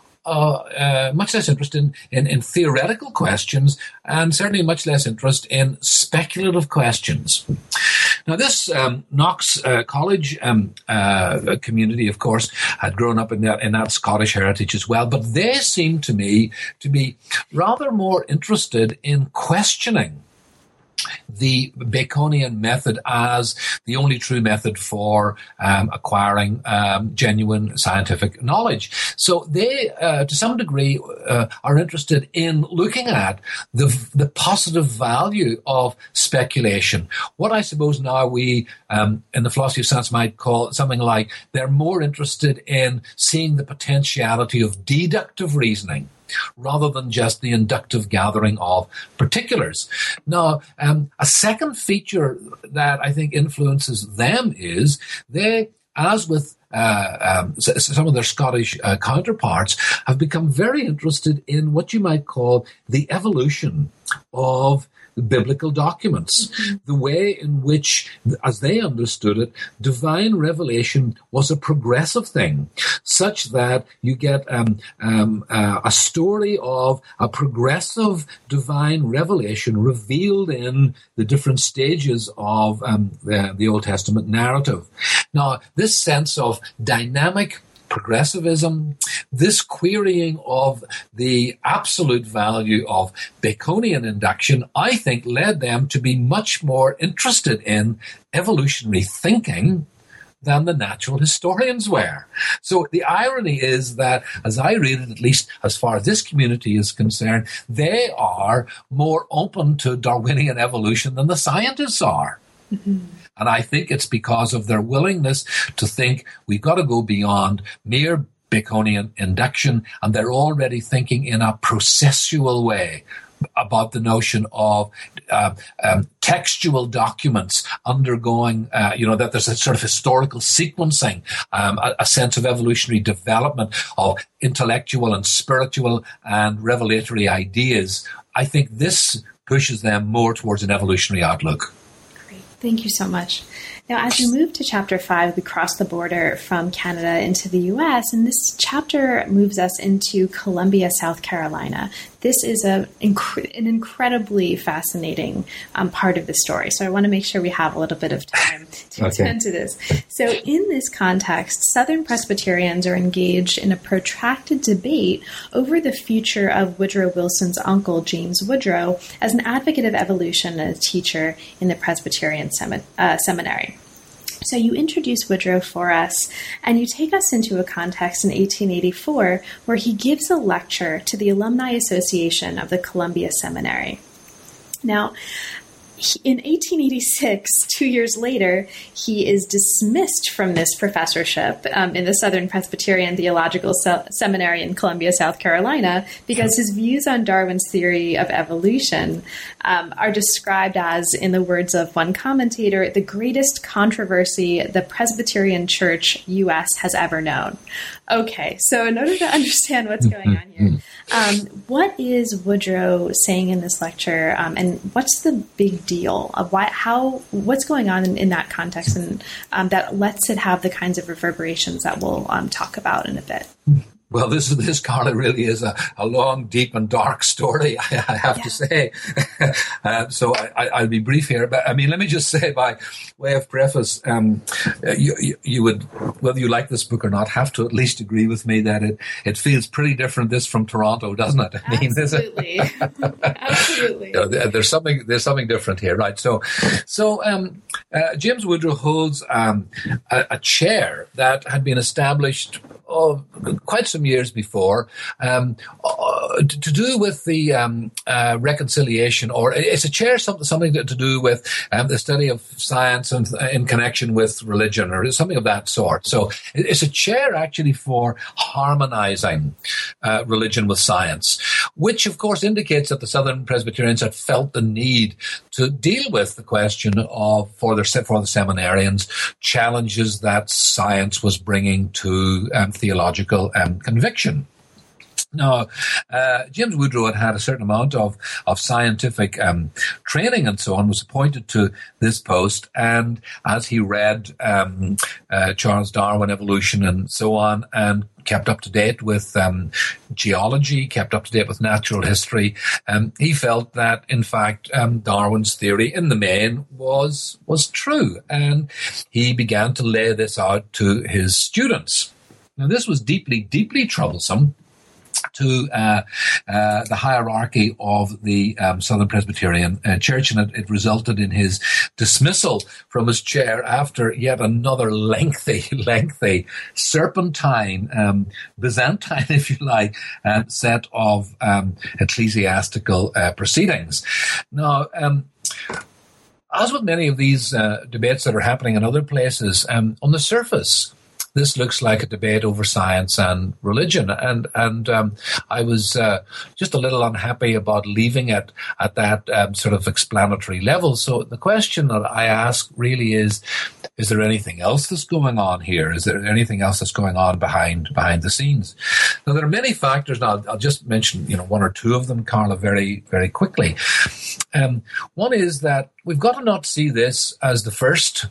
much less interest in theoretical questions, and certainly much less interest in speculative questions. Now, this Knox College community, of course, had grown up in that Scottish heritage as well, but they seem to me to be rather more interested in questioning the Baconian method as the only true method for acquiring genuine scientific knowledge. So they, to some degree, are interested in looking at the positive value of speculation. What I suppose now we, in the philosophy of science, might call something like they're more interested in seeing the potentiality of deductive reasoning, rather than just the inductive gathering of particulars. Now, a second feature that I think influences them is they, as with some of their Scottish counterparts, have become very interested in what you might call the evolution of biblical documents, the way in which, as they understood it, divine revelation was a progressive thing, such that you get a story of a progressive divine revelation revealed in the different stages of the Old Testament narrative. Now, this sense of dynamic progressivism, this querying of the absolute value of Baconian induction, I think led them to be much more interested in evolutionary thinking than the natural historians were. So the irony is that, as I read it, at least as far as this community is concerned, they are more open to Darwinian evolution than the scientists are. Mm-hmm. And I think it's because of their willingness to think we've got to go beyond mere Baconian induction, and they're already thinking in a processual way about the notion of textual documents undergoing, that there's a sort of historical sequencing, a sense of evolutionary development of intellectual and spiritual and revelatory ideas. I think this pushes them more towards an evolutionary outlook. Thank you so much. Now, as we move to Chapter 5, we cross the border from Canada into the U.S., and this chapter moves us into Columbia, South Carolina. This is an incredibly fascinating part of the story, so I want to make sure we have a little bit of time to attend to this. So in this context, Southern Presbyterians are engaged in a protracted debate over the future of Woodrow Wilson's uncle, James Woodrow, as an advocate of evolution and a teacher in the Presbyterian seminary. So you introduce Woodrow for us, and you take us into a context in 1884 where he gives a lecture to the Alumni Association of the Columbia Seminary. Now, in 1886, 2 years later, he is dismissed from this professorship in the Southern Presbyterian Theological Seminary in Columbia, South Carolina, because his views on Darwin's theory of evolution are described as, in the words of one commentator, the greatest controversy the Presbyterian Church U.S. has ever known. Okay, so in order to understand what's going on here, what is Woodrow saying in this lecture, and what's the big deal of what's going on in that context, and that lets it have the kinds of reverberations that we'll talk about in a bit? Well, this, Carla, really is a long, deep, and dark story, I have to say. So I'll be brief here. But, I mean, let me just say by way of preface, you would, whether you like this book or not, have to at least agree with me that it feels pretty different, this from Toronto, doesn't it? I mean, absolutely. Absolutely. There's something different here, right? So James Woodrow holds a chair that had been established quite some years before, to do with the reconciliation, or it's a chair something to do with the study of science and in connection with religion, or something of that sort. So it's a chair actually for harmonizing religion with science, which of course indicates that the Southern Presbyterians had felt the need to deal with the question of, for the seminarians, challenges that science was bringing to theological conviction. Now, James Woodrow had a certain amount of scientific training and so on, was appointed to this post, and as he read Charles Darwin, evolution, and so on, and kept up to date with geology, kept up to date with natural history, he felt that, in fact, Darwin's theory, in the main, was true, and he began to lay this out to his students. Now, this was deeply, deeply troublesome to the hierarchy of the Southern Presbyterian Church, and it resulted in his dismissal from his chair after yet another lengthy, serpentine, Byzantine, if you like, set of ecclesiastical proceedings. Now, as with many of these debates that are happening in other places, on the surface, this looks like a debate over science and religion, and I was just a little unhappy about leaving it at that sort of explanatory level. So the question that I ask really is there anything else that's going on here? Is there anything else that's going on behind the scenes? Now, there are many factors. Now, I'll just mention one or two of them, Carla, very, very quickly. One is that we've got to not see this as the first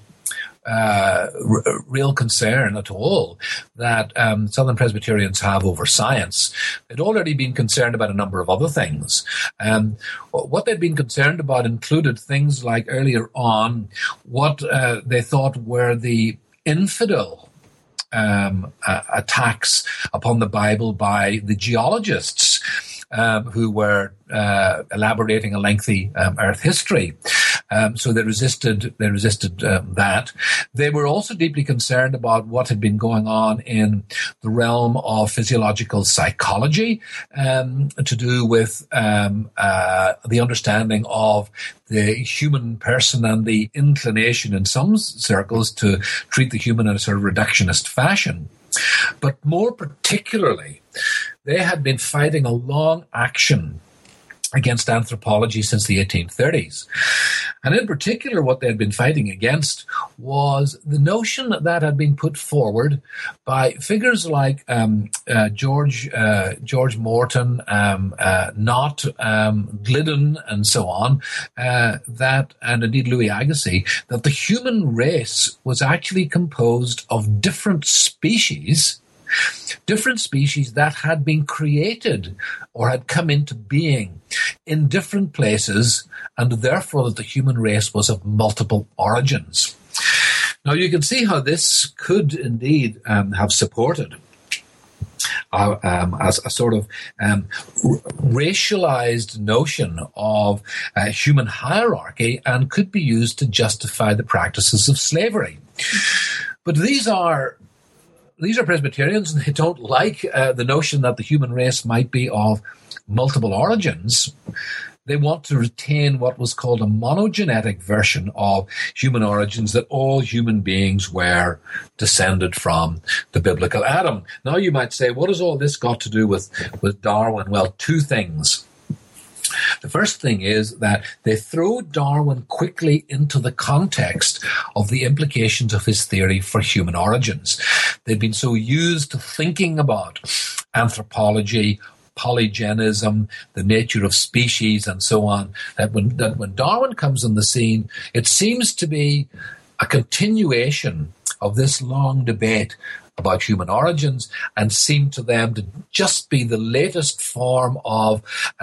real concern at all that Southern Presbyterians have over science. They'd already been concerned about a number of other things. What they'd been concerned about included things like, earlier on, what they thought were the infidel attacks upon the Bible by the geologists who were elaborating a lengthy Earth history. So they resisted that. They were also deeply concerned about what had been going on in the realm of physiological psychology, to do with the understanding of the human person and the inclination in some circles to treat the human in a sort of reductionist fashion. But more particularly, they had been fighting a long action against anthropology since the 1830s. And in particular, what they had been fighting against was the notion that had been put forward by figures like George Morton, Nott, Gliddon, and so on, and indeed Louis Agassiz, that the human race was actually composed of different species that had been created or had come into being in different places, and therefore that the human race was of multiple origins. Now, you can see how this could indeed have supported as a sort of racialized notion of human hierarchy, and could be used to justify the practices of slavery. But these are Presbyterians, and they don't like the notion that the human race might be of multiple origins. They want to retain what was called a monogenetic version of human origins, that all human beings were descended from the biblical Adam. Now, you might say, what has all this got to do with Darwin? Well, two things. The first thing is that they throw Darwin quickly into the context of the implications of his theory for human origins. They've been so used to thinking about anthropology, polygenism, the nature of species, and so on, that when Darwin comes on the scene, it seems to be a continuation of this long debate about human origins and seemed to them to just be the latest form of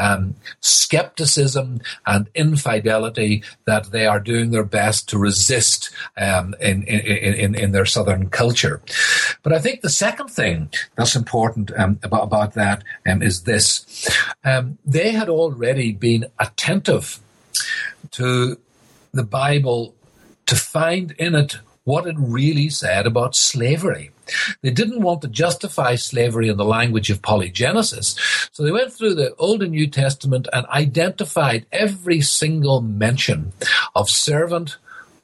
skepticism and infidelity that they are doing their best to resist in their Southern culture. But I think the second thing that's important about that is this. They had already been attentive to the Bible to find in it what it really said about slavery. They didn't want to justify slavery in the language of polygenesis, so they went through the Old and New Testament and identified every single mention of servant,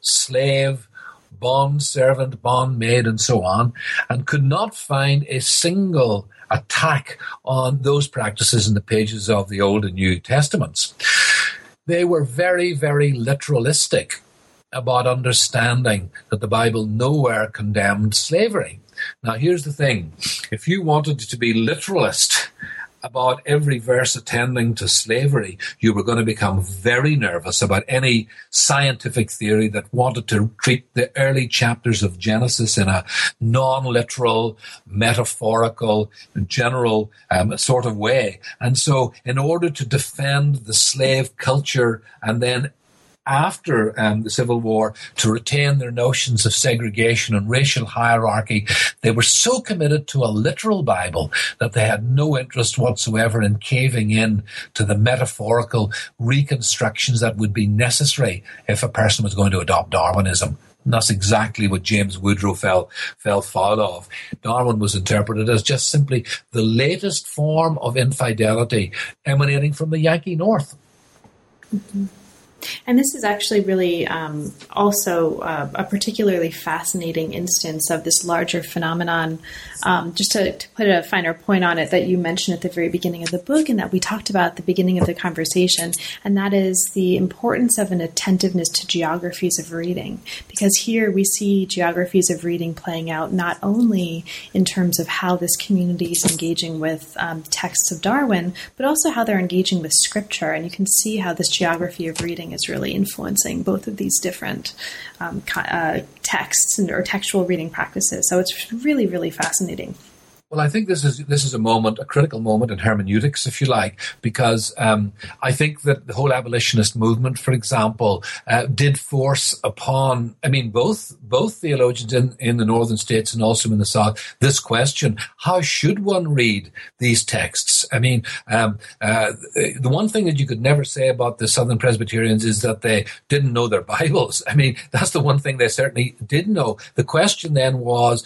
slave, bond servant, bond maid, and so on, and could not find a single attack on those practices in the pages of the Old and New Testaments. They were very, very literalistic about understanding that the Bible nowhere condemned slavery. Now, here's the thing. If you wanted to be literalist about every verse attending to slavery, you were going to become very nervous about any scientific theory that wanted to treat the early chapters of Genesis in a non-literal, metaphorical, general sort of way. And so in order to defend the slave culture and then after the Civil War to retain their notions of segregation and racial hierarchy, they were so committed to a literal Bible that they had no interest whatsoever in caving in to the metaphorical reconstructions that would be necessary if a person was going to adopt Darwinism. And that's exactly what James Woodrow fell foul of. Darwin was interpreted as just simply the latest form of infidelity emanating from the Yankee North. Mm-hmm. And this is actually really also a particularly fascinating instance of this larger phenomenon, just to put a finer point on it, that you mentioned at the very beginning of the book and that we talked about at the beginning of the conversation, and that is the importance of an attentiveness to geographies of reading. Because here we see geographies of reading playing out not only in terms of how this community is engaging with texts of Darwin, but also how they're engaging with scripture. And you can see how this geography of reading is really influencing both of these different texts or textual reading practices. So it's really, really fascinating. Well, I think this is a critical moment in hermeneutics, if you like, because I think that the whole abolitionist movement, for example, did force upon, both theologians in the northern states and also in the south, this question: how should one read these texts? The one thing that you could never say about the Southern Presbyterians is that they didn't know their Bibles. That's the one thing they certainly did know. The question then was,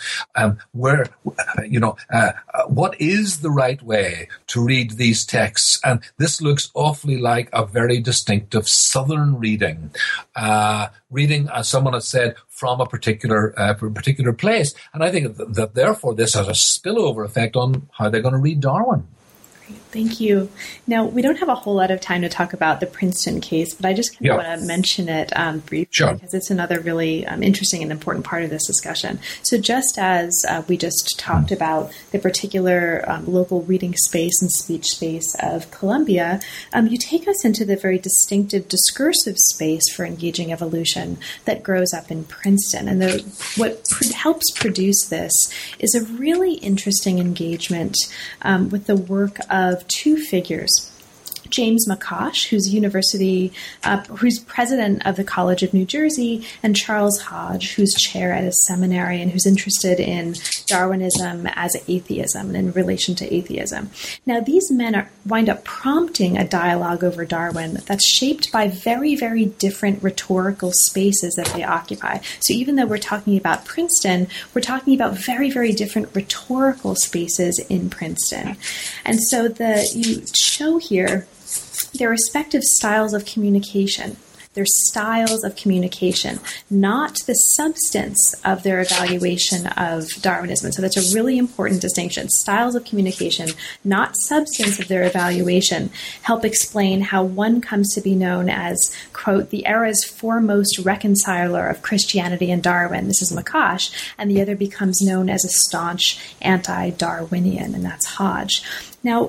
what is the right way to read these texts? And this looks awfully like a very distinctive Southern reading. Reading, as someone has said, from a particular place. And I think that therefore this has a spillover effect on how they're going to read Darwin. Thank you. Now, we don't have a whole lot of time to talk about the Princeton case, but I just want to mention it briefly because it's another really interesting and important part of this discussion. So just as we just talked about the particular local reading space and speech space of Columbia, you take us into the very distinctive discursive space for engaging evolution that grows up in Princeton. And what helps produce this is a really interesting engagement with the work of two figures. James McCosh, who's who's president of the College of New Jersey, and Charles Hodge, who's chair at a seminary and who's interested in Darwinism as atheism and in relation to atheism. Now, these men wind up prompting a dialogue over Darwin that's shaped by very, very different rhetorical spaces that they occupy. So even though we're talking about Princeton, we're talking about very, very different rhetorical spaces in Princeton. And so you show here their respective styles of communication. Their styles of communication, not the substance of their evaluation of Darwinism. So that's a really important distinction. Styles of communication, not substance of their evaluation, help explain how one comes to be known as, quote, the era's foremost reconciler of Christianity and Darwin. This is McCosh. And the other becomes known as a staunch anti-Darwinian, and that's Hodge. Now,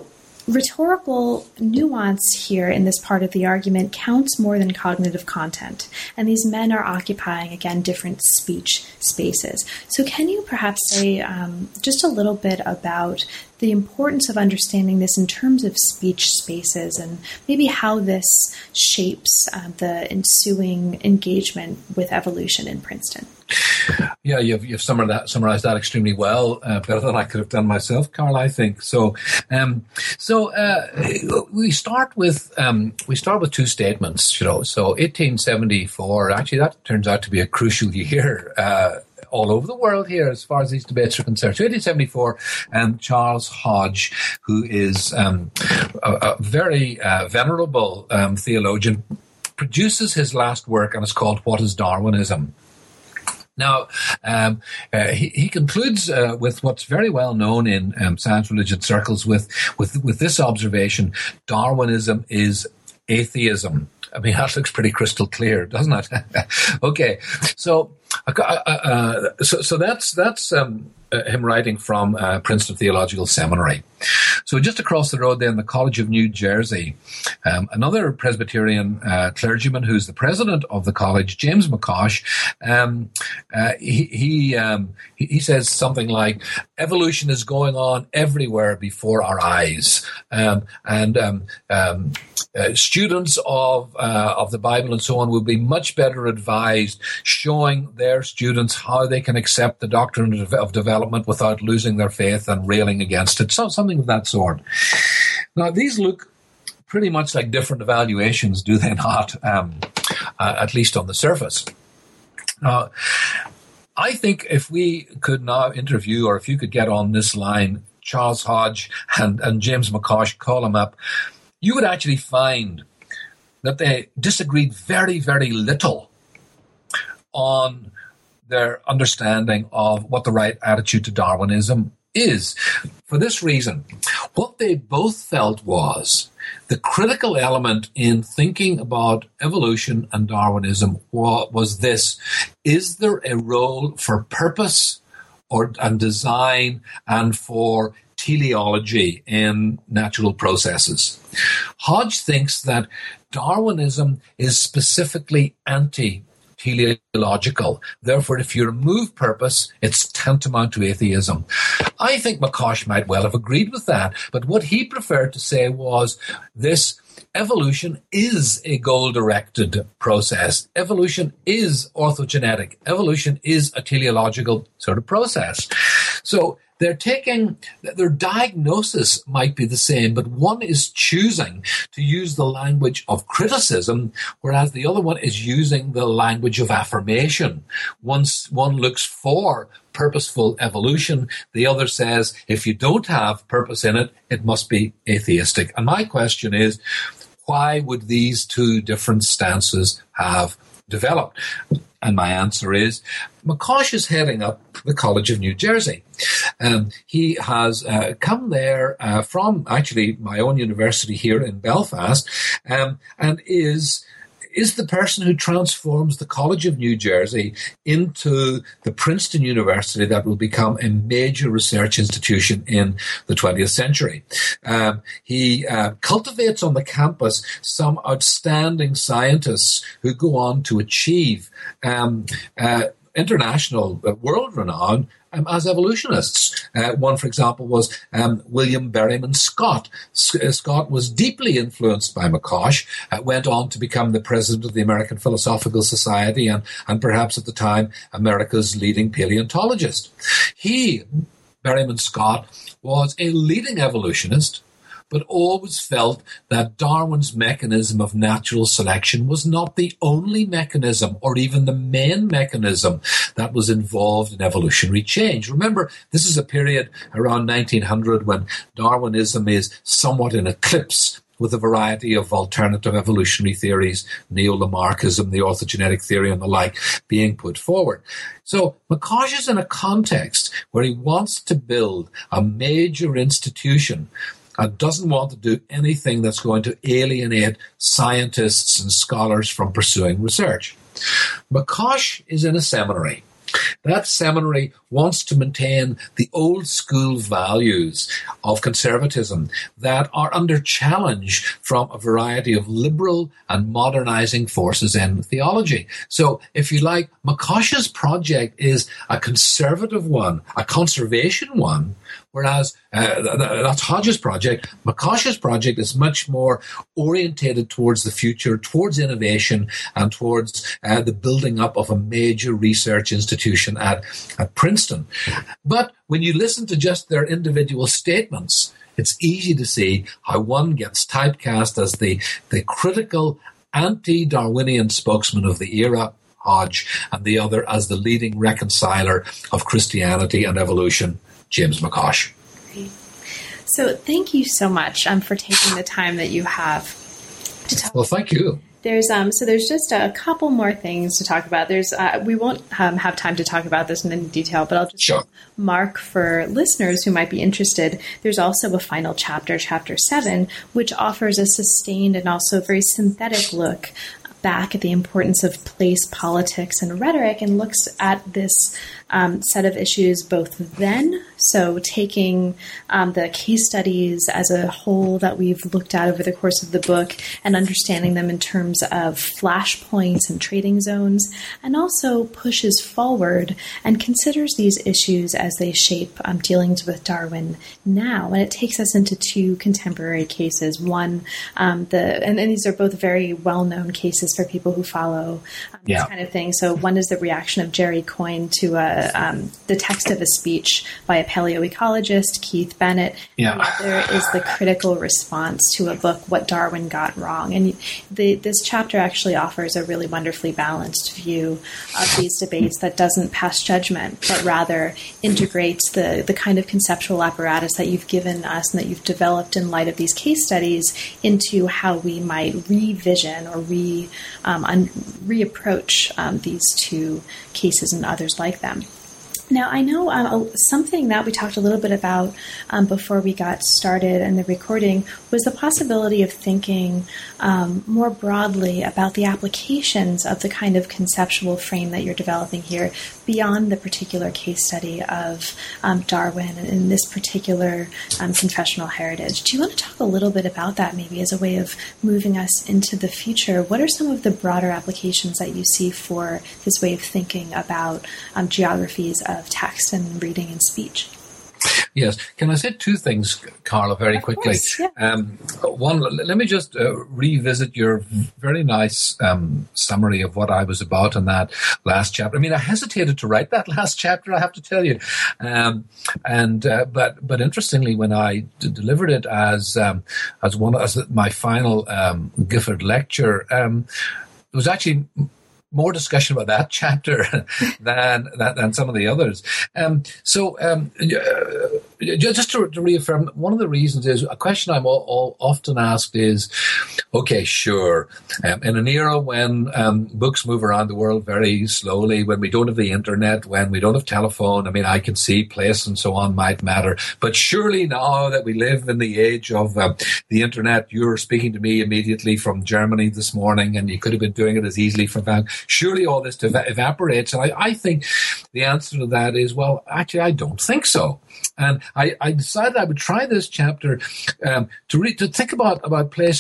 rhetorical nuance here in this part of the argument counts more than cognitive content, and these men are occupying, again, different speech spaces. So can you perhaps say just a little bit about the importance of understanding this in terms of speech spaces and maybe how this shapes the ensuing engagement with evolution in Princeton? Yeah, you've summarized that extremely well, better than I could have done myself, Carl, I think. So we start with two statements, So 1874, actually, that turns out to be a crucial year all over the world here as far as these debates are concerned. So 1874, Charles Hodge, who is a very venerable theologian, produces his last work, and it's called What is Darwinism? Now, he concludes with what's very well known in science religion circles with this observation: Darwinism is atheism. I mean, that looks pretty crystal clear, doesn't it? Okay, so that's him writing from Princeton Theological Seminary. So just across the road then, the College of New Jersey, another Presbyterian clergyman who's the president of the college, James McCosh, he says something like, evolution is going on everywhere before our eyes. Students of the Bible and so on will be much better advised showing their students how they can accept the doctrine of development without losing their faith and railing against it. So something of that sort. Now, these look pretty much like different evaluations, do they not? At least on the surface. Now, I think if we could now interview, or if you could get on this line, Charles Hodge and James McCosh, call them up, you would actually find that they disagreed very, very little on their understanding of what the right attitude to Darwinism is. For this reason, what they both felt was the critical element in thinking about evolution and Darwinism was this: is there a role for purpose and design and for teleology in natural processes? Hodge thinks that Darwinism is specifically anti-teleological. Therefore, if you remove purpose, it's tantamount to atheism. I think McCosh might well have agreed with that, but what he preferred to say was this: evolution is a goal-directed process. Evolution is orthogenetic. Evolution is a teleological sort of process. So their diagnosis might be the same, but one is choosing to use the language of criticism, whereas the other one is using the language of affirmation. One looks for purposeful evolution. The other says, if you don't have purpose in it, it must be atheistic. And my question is, why would these two different stances have developed? And my answer is, McCosh is heading up the College of New Jersey. He has come there from actually my own university here in Belfast, and is the person who transforms the College of New Jersey into the Princeton University that will become a major research institution in the 20th century. He cultivates on the campus some outstanding scientists who go on to achieve international world renown as evolutionists. One, for example, was William Berryman Scott. Scott was deeply influenced by McCosh, went on to become the president of the American Philosophical Society and perhaps at the time America's leading paleontologist. Berryman Scott, was a leading evolutionist, but always felt that Darwin's mechanism of natural selection was not the only mechanism or even the main mechanism that was involved in evolutionary change. Remember, this is a period around 1900 when Darwinism is somewhat in eclipse with a variety of alternative evolutionary theories, neo-Lamarckism, the orthogenetic theory and the like, being put forward. So McCosh is in a context where he wants to build a major institution and doesn't want to do anything that's going to alienate scientists and scholars from pursuing research. McCosh is in a seminary. That seminary wants to maintain the old school values of conservatism that are under challenge from a variety of liberal and modernizing forces in theology. So, if you like, McCosh's project is a conservative one, a conservation one, whereas that's Hodges' project. McCosh's project is much more orientated towards the future, towards innovation, and towards the building up of a major research institution at Princeton. But when you listen to just their individual statements, it's easy to see how one gets typecast as the critical anti-Darwinian spokesman of the era, Hodge, and the other as the leading reconciler of Christianity and evolution, James McCosh. Great. So thank you so much for taking the time that you have to talk. Well, thank you. There's just a couple more things to talk about. We won't have time to talk about this in any detail, but I'll just mark for listeners who might be interested. There's also a final chapter, Chapter 7, which offers a sustained and also very synthetic look back at the importance of place politics and rhetoric, and looks at this set of issues both then, so taking the case studies as a whole that we've looked at over the course of the book and understanding them in terms of flashpoints and trading zones, and also pushes forward and considers these issues as they shape dealings with Darwin now. And it takes us into two contemporary cases. One, and these are both very well-known cases for people who follow this kind of thing. So one is the reaction of Jerry Coyne to the text of a speech by a paleoecologist, Keith Bennett. Yeah. The other is the critical response to a book, What Darwin Got Wrong. And this chapter actually offers a really wonderfully balanced view of these debates that doesn't pass judgment, but rather integrates the kind of conceptual apparatus that you've given us and that you've developed in light of these case studies into how we might revision or reapproach these two cases and others like them. Now, I know something that we talked a little bit about before we got started in the recording was the possibility of thinking more broadly about the applications of the kind of conceptual frame that you're developing here beyond the particular case study of Darwin and in this particular confessional heritage. Do you want to talk a little bit about that maybe as a way of moving us into the future? What are some of the broader applications that you see for this way of thinking about geographies of text and reading and speech? Yes. Can I say two things, Carla, very quickly? Course, yeah. One, let me just revisit your very nice summary of what I was about in that last chapter. I mean, I hesitated to write that last chapter, I have to tell you. But interestingly, when I delivered it as my final Gifford lecture, there was actually more discussion about that chapter than some of the others. Just to reaffirm, one of the reasons is a question I'm often asked is, okay, sure, in an era when books move around the world very slowly, when we don't have the internet, when we don't have telephone, I mean, I can see place and so on might matter, but surely now that we live in the age of the internet, you're speaking to me immediately from Germany this morning, and you could have been doing it as easily from Vancouver. Surely all this evaporates. And I think the answer to that is, well, actually, I don't think so. And I decided I would try this chapter to think about place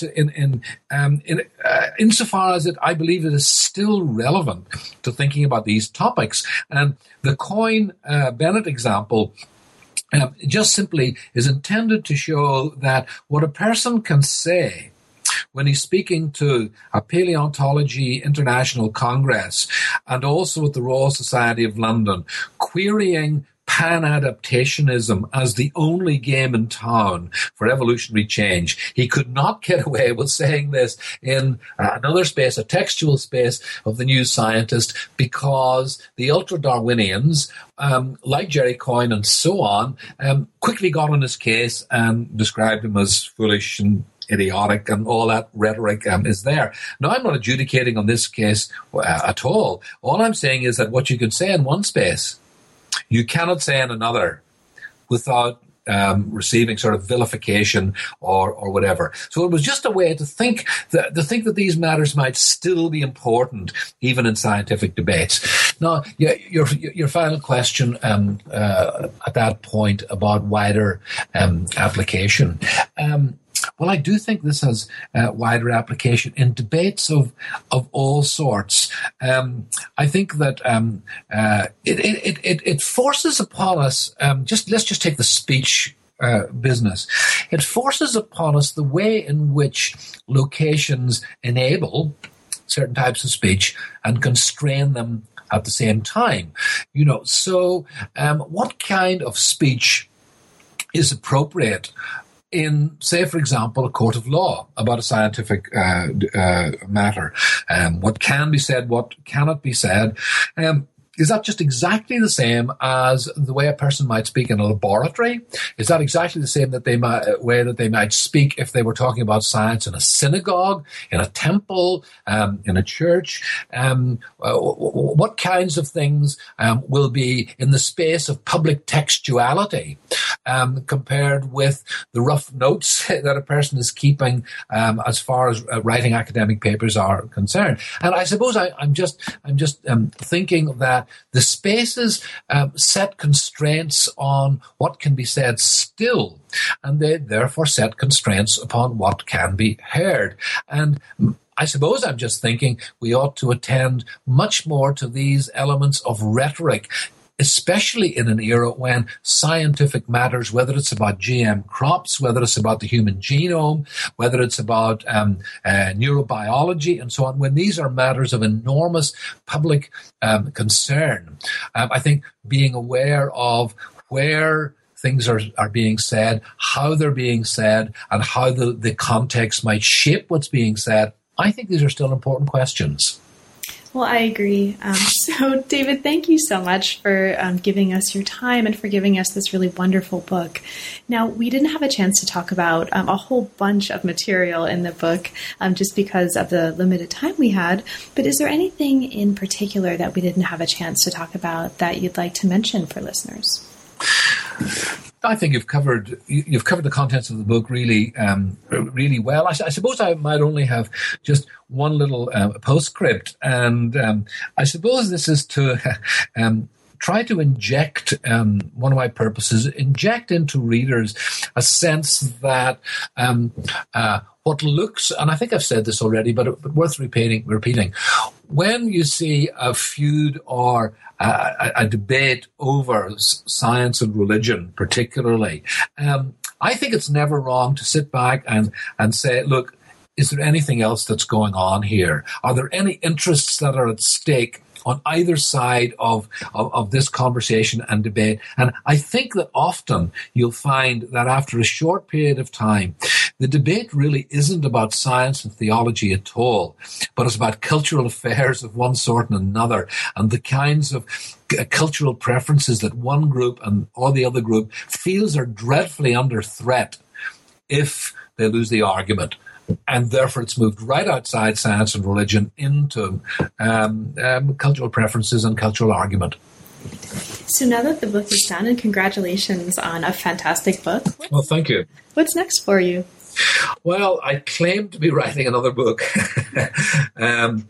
insofar as I believe it is still relevant to thinking about these topics. And the Coyne-Bennett example just simply is intended to show that what a person can say when he's speaking to a Paleontology International Congress and also at the Royal Society of London, querying pan-adaptationism as the only game in town for evolutionary change. He could not get away with saying this in another space, a textual space of the New Scientist, because the ultra-Darwinians, like Jerry Coyne and so on, quickly got on his case and described him as foolish and idiotic, and all that rhetoric is there. Now, I'm not adjudicating on this case at all. All I'm saying is that what you can say in one space, you cannot say in another without receiving sort of vilification or whatever. So it was just a way to think that these matters might still be important even in scientific debates. Now, your final question at that point about wider application. Well, I do think this has wider application in debates of all sorts. I think that it forces upon us. Let's just take the speech business. It forces upon us the way in which locations enable certain types of speech and constrain them at the same time. So what kind of speech is appropriate in, say, for example, a court of law about a scientific matter? What can be said, what cannot be said? Is that just exactly the same as the way a person might speak in a laboratory? Is that exactly the same way that they might speak if they were talking about science in a synagogue, in a temple, in a church? What kinds of things will be in the space of public textuality compared with the rough notes that a person is keeping as far as writing academic papers are concerned? And I suppose I'm just thinking that the spaces set constraints on what can be said still, and they therefore set constraints upon what can be heard. And I suppose I'm just thinking we ought to attend much more to these elements of rhetoric, especially in an era when scientific matters, whether it's about GM crops, whether it's about the human genome, whether it's about neurobiology and so on, when these are matters of enormous public concern. I think being aware of where things are being said, how they're being said, and how the context might shape what's being said, I think these are still important questions. Well, I agree. So, David, thank you so much for giving us your time and for giving us this really wonderful book. Now, we didn't have a chance to talk about a whole bunch of material in the book just because of the limited time we had. But is there anything in particular that we didn't have a chance to talk about that you'd like to mention for listeners? I think you've covered the contents of the book really well. I suppose I might only have just one little postscript, and I suppose this is to try to inject, one of my purposes, inject into readers a sense that what looks, and I think I've said this already, but worth repeating, when you see a feud or a debate over science and religion particularly, I think it's never wrong to sit back and say, look, is there anything else that's going on here? Are there any interests that are at stake on either side of this conversation and debate? And I think that often you'll find that after a short period of time, the debate really isn't about science and theology at all, but it's about cultural affairs of one sort and another, and the kinds of cultural preferences that one group or the other group feels are dreadfully under threat if they lose the argument. And therefore, it's moved right outside science and religion into cultural preferences and cultural argument. So now that the book is done, and congratulations on a fantastic book. Well, thank you. What's next for you? Well, I claim to be writing another book. I'm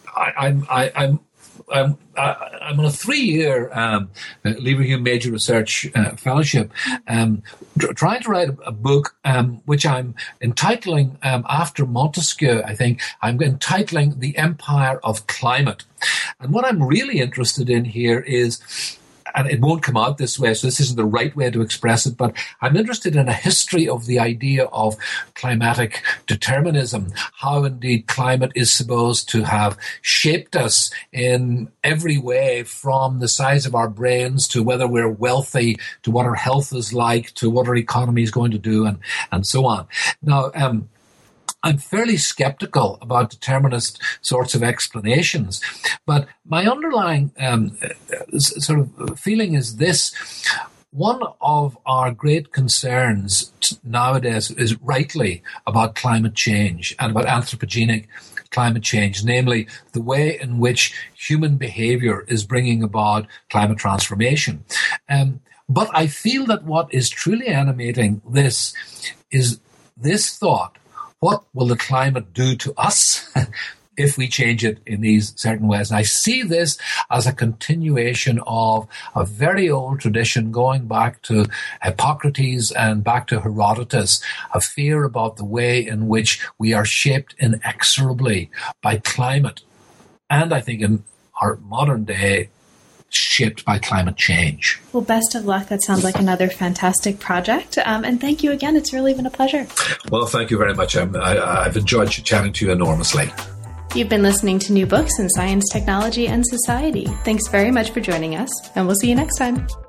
on a 3-year Leverhulme Major Research Fellowship, trying to write a book which I'm entitling, after Montesquieu, I think, I'm entitling The Empire of Climate. And what I'm really interested in here is, and it won't come out this way, so this isn't the right way to express it, but I'm interested in a history of the idea of climatic determinism, how indeed climate is supposed to have shaped us in every way, from the size of our brains to whether we're wealthy, to what our health is like, to what our economy is going to do, and so on. Now, I'm fairly skeptical about determinist sorts of explanations, but my underlying sort of feeling is this. One of our great concerns nowadays is rightly about climate change and about anthropogenic climate change, namely the way in which human behavior is bringing about climate transformation. But I feel that what is truly animating this is this thought: what will the climate do to us? if we change it in these certain ways. And I see this as a continuation of a very old tradition going back to Hippocrates and back to Herodotus, a fear about the way in which we are shaped inexorably by climate. And I think in our modern day, shaped by climate change. Well, best of luck. That sounds like another fantastic project. And thank you again. It's really been a pleasure. Well, thank you very much. I've enjoyed chatting to you enormously. You've been listening to New Books in Science, Technology, and Society. Thanks very much for joining us, and we'll see you next time.